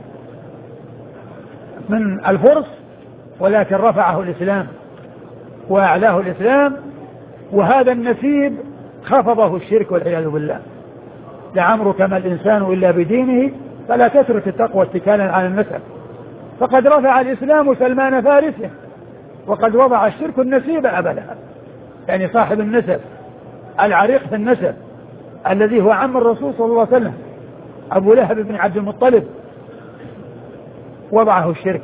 من الفرس ولكن رفعه الإسلام وأعلاه الإسلام وهذا النسيب خفضه الشرك والعياذ بالله. لعمرك ما الإنسان إلا بدينه فلا تترك التقوى اتكالا على النسب فقد رفع الإسلام سلمان فارسه وقد وضع الشرك النسيب أبدا. يعني صاحب النسب العريق في النسب الذي هو عم الرسول صلى الله عليه وسلم أبو لهب بن عبد المطلب وضعه الشرك.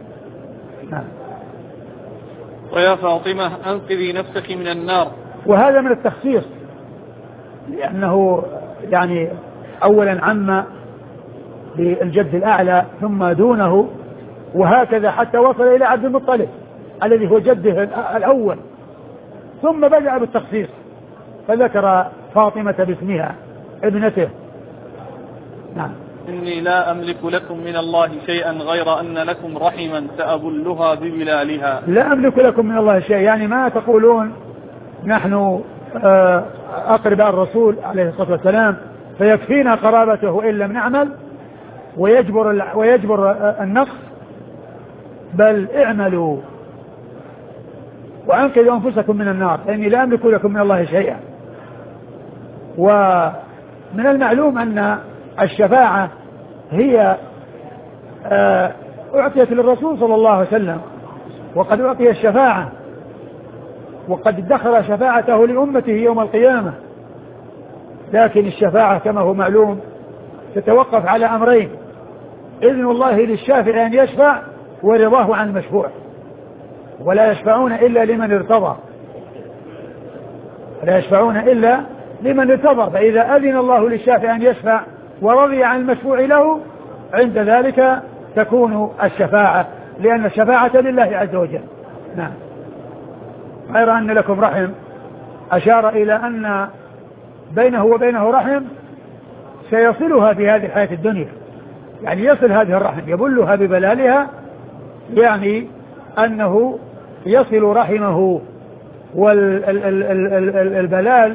ويا فاطمة أنقذي نفسك من النار. وهذا من التخصيص لأنه يعني أولا عم بالجد الأعلى ثم دونه وهكذا حتى وصل إلى عبد المطلب الذي هو جده الأول ثم بدأ بالتخصيص فذكر فاطمة باسمها ابنته. نعم. إني لا أملك لكم من الله شيئا غير أن لكم رحما سأبلها ببلالها. لا أملك لكم من الله شيء يعني ما تقولون نحن أقرباء الرسول عليه الصلاة والسلام فيكفينا قرابته وإن لم نعمل ويجبر النقص بل اعملوا وأنقذوا أنفسكم من النار فإني لا أملك لكم من الله شيئا. ومن المعلوم أن الشفاعة هي أعطيت للرسول صلى الله عليه وسلم وقد أعطي الشفاعة وقد ادخر شفاعته لأمته يوم القيامة. لكن الشفاعة كما هو معلوم تتوقف على أمرين: إذن الله للشافع أن يشفع ورضاه عن المشفوع، ولا يشفعون إلا لمن ارتضى، لا يشفعون إلا لمن ارتضى. فإذا أذن الله للشافع أن يشفع ورضي عن المشفوع له، عند ذلك تكون الشفاعة، لأن الشفاعة لله عز وجل. نعم. غير أن لكم رحم، أشار إلى أن بينه وبينه رحم سيصلها في هذه الحياة الدنيا، يعني يصل هذه الرحم يبلها ببلالها، يعني أنه يصل رحمه. والبلال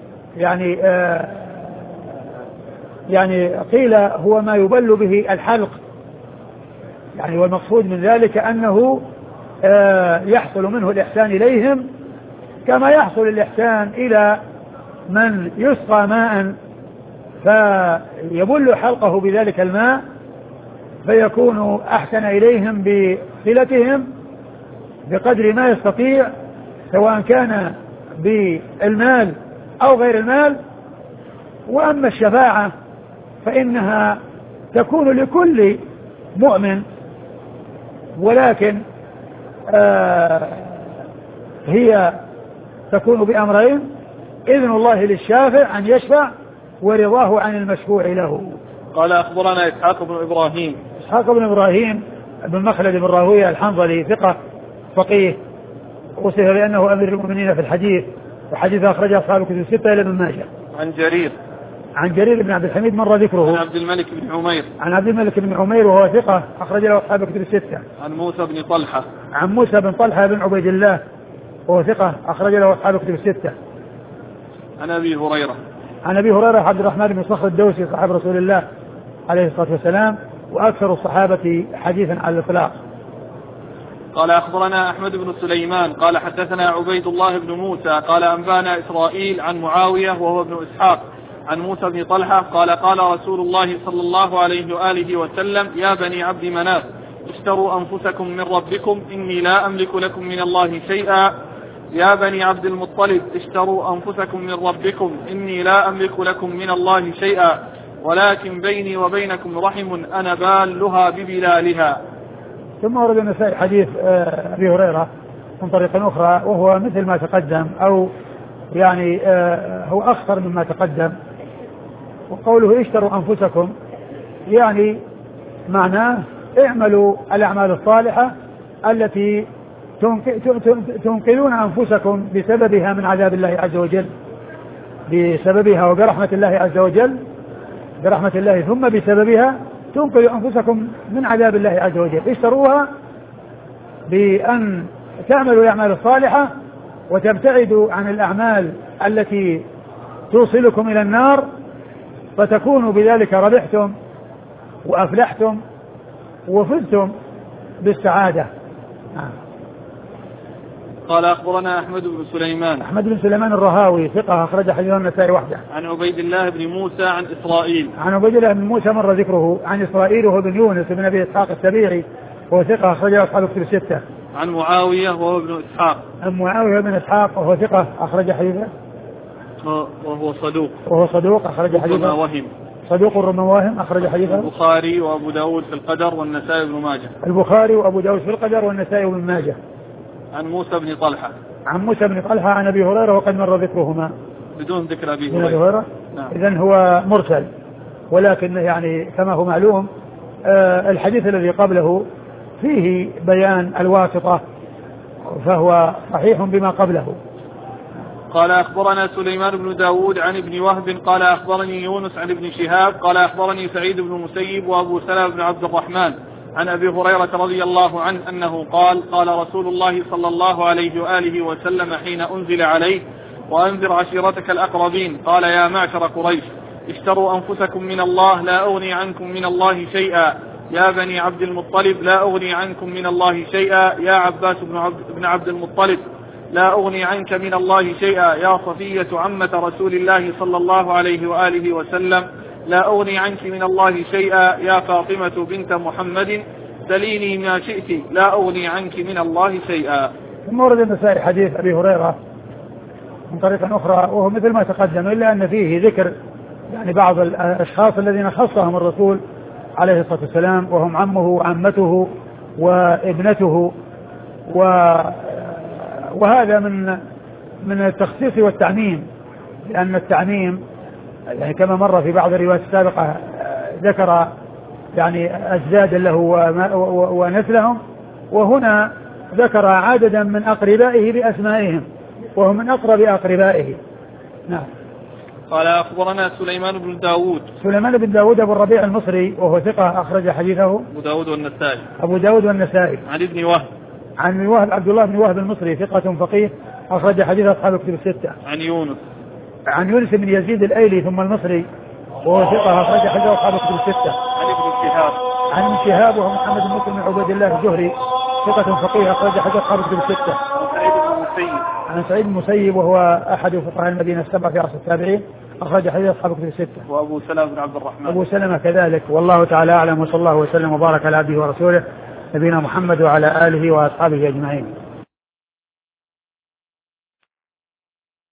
يعني قيل هو ما يبل به الحلق، يعني والمقصود من ذلك أنه يحصل منه الإحسان إليهم كما يحصل الإحسان إلى من يسقى ماء فيبل حلقه بذلك الماء فيكون أحسن إليهم بصلتهم بقدر ما يستطيع، سواء كان بالمال أو غير المال. وأما الشفاعة فإنها تكون لكل مؤمن، ولكن هي تكون بأمرين: إذن الله للشافع أن يشفع، ورضاه عن المشفوع له. قال أخبرنا إسحاق بن إبراهيم. إسحاق بن إبراهيم بن مخلد بن راهويه الحنظلي ثقة فقيه، وصف بأنه أمير المؤمنين في الحديث، وحديث أخرجه أصحاب الكتب الستة إلى ابن ماجه. عن جرير بن عبد الحميد مر ذكره. عن عبد الملك بن عمير. عن عبد الملك بن عمير وهو ثقة أخرج له أصحاب الكتب الستة. عن موسى بن طلحة. عن موسى بن طلحة بن عبيد الله وهو ثقة أخرج له أصحاب الكتب الستة. عن أبي هريرة. عن أبي هريرة عبد الرحمن بن صخر الدوسي صاحب رسول الله عليه الصلاة والسلام، وأكثر الصحابة حديثا على الإطلاق. قال أخبرنا أحمد بن سليمان قال حدثنا عبيد الله بن موسى قال أنبانا إسرائيل عن معاوية وهو ابن إسحاق عن موسى بن طلحة قال قال رسول الله صلى الله عليه وآله وسلم: يا بني عبد مناف اشتروا أنفسكم من ربكم إني لا أملك لكم من الله شيئا. يا بني عبد المطلب اشتروا أنفسكم من ربكم إني لا أملك لكم من الله شيئا، ولكن بيني وبينكم رحم أنا بالها ببلالها. ثم ورد النسائي حديث أبي هريرة من طريق أخرى وهو مثل ما تقدم، أو يعني هو أخطر مما تقدم. وقوله اشتروا أنفسكم يعني معناه اعملوا الأعمال الصالحة التي تنقذون أنفسكم بسببها من عذاب الله عز وجل، بسببها وبرحمة الله عز وجل، برحمة الله ثم بسببها تنقذ أنفسكم من عذاب الله عز وجل. اشتروها بأن تعملوا الأعمال الصالحة وتبتعدوا عن الأعمال التي توصلكم إلى النار، فتكونوا بذلك ربحتم وأفلحتم وفزتم بالسعادة. قال أخبرنا أحمد بن سليمان. أحمد بن سليمان الرهاوي ثقة أخرج حديث النسائي وحده. عن عبيد الله بن موسى عن إسرائيل. عن عبيد الله بن موسى مر ذكره. عن إسرائيل وهو بن يونس بن أبي إسحاق السبيعي وهو ثقة أخرج أصحاب الكتب الستة. عن معاوية وهو ابن إسحاق. عن معاوية بن إسحاق وهو ثقة أخرج حديثه. وهو صدوق أخرج حديثه. وهم. صدوق ربما واهم أخرج حديثه. البخاري وأبو داود في القدر والنسائي بن ماجه. البخاري وأبو داود في القدر والنسائي بن ماجه. عن موسى بن طلحة. عن موسى بن طلحة عن أبي هريرة وقد مر ذكرهما بدون ذكر أبي هريرة. نعم. إذن هو مرسل، ولكن يعني كما هو معلوم الحديث الذي قبله فيه بيان الواسطة فهو صحيح بما قبله. قال أخبرنا سليمان بن داود عن ابن وهب قال أخبرني يونس عن ابن شهاب قال أخبرني سعيد بن المسيب وأبو سلمة بن عبد الرحمن عن أبي هريرة رضي الله عنه أنه قال قال رسول الله صلى الله عليه وآله وسلم حين أنزل عليه: وأنذر عشيرتك الأقربين. قال: يا معشر قريش اشتروا أنفسكم من الله لا أغني عنكم من الله شيئا. يا بني عبد المطلب لا أغني عنكم من الله شيئا. يا عباس بن عبد المطلب لا أغني عنك من الله شيئا. يا صفية عمة رسول الله صلى الله عليه وآله وسلم لا أغني عنك من الله شيئا. يا فاطمة بنت محمد سليني ما شئت لا أغني عنك من الله شيئا. ثم ورد النسائي حديث أبي هريرة من طريقة أخرى وهو مثل ما تقدم، إلا أن فيه ذكر يعني بعض الأشخاص الذين خصهم الرسول عليه الصلاة والسلام، وهم عمه وعمته وابنته، وهذا من التخصيص والتعميم، لأن التعميم يعني كما مر في بعض الروايات السابقة ذكر يعني أجدادا له ونسلهم، وهنا ذكر عددا من أقربائه بأسمائهم وهم من أقرب أقربائه. نعم. قال أخبرنا سليمان بن داود. سليمان بن داود أبو الربيع المصري وهو ثقة أخرج حديثه أبو داود والنسائي. عن ابن وهب. عن ابن وهب عبد الله بن وهب المصري ثقة فقيه أخرج حديث أصحاب الكتب الستة. عن يونس بن يزيد الأيلي ثم المصري وهو ثقة أخرج حديث أصحاب الكتب الستة. عن ابن شهاب وهو محمد بن مسلم بن عبيد الله الجهري ثقة فقيه أخرج حديث أصحاب الكتب الستة. عن سعيد بن المسيب وهو أحد فقهاء المدينة السبعة في عصر التابعين أخرج حديث أصحاب الكتب الستة. وأبو سلمة بن عبد الرحمن. أبو سلمة كذلك. والله تعالى أعلم، وصلى الله وسلم وبارك على عبده ورسوله نبينا محمد وعلى آله وأصحابه أجمعين.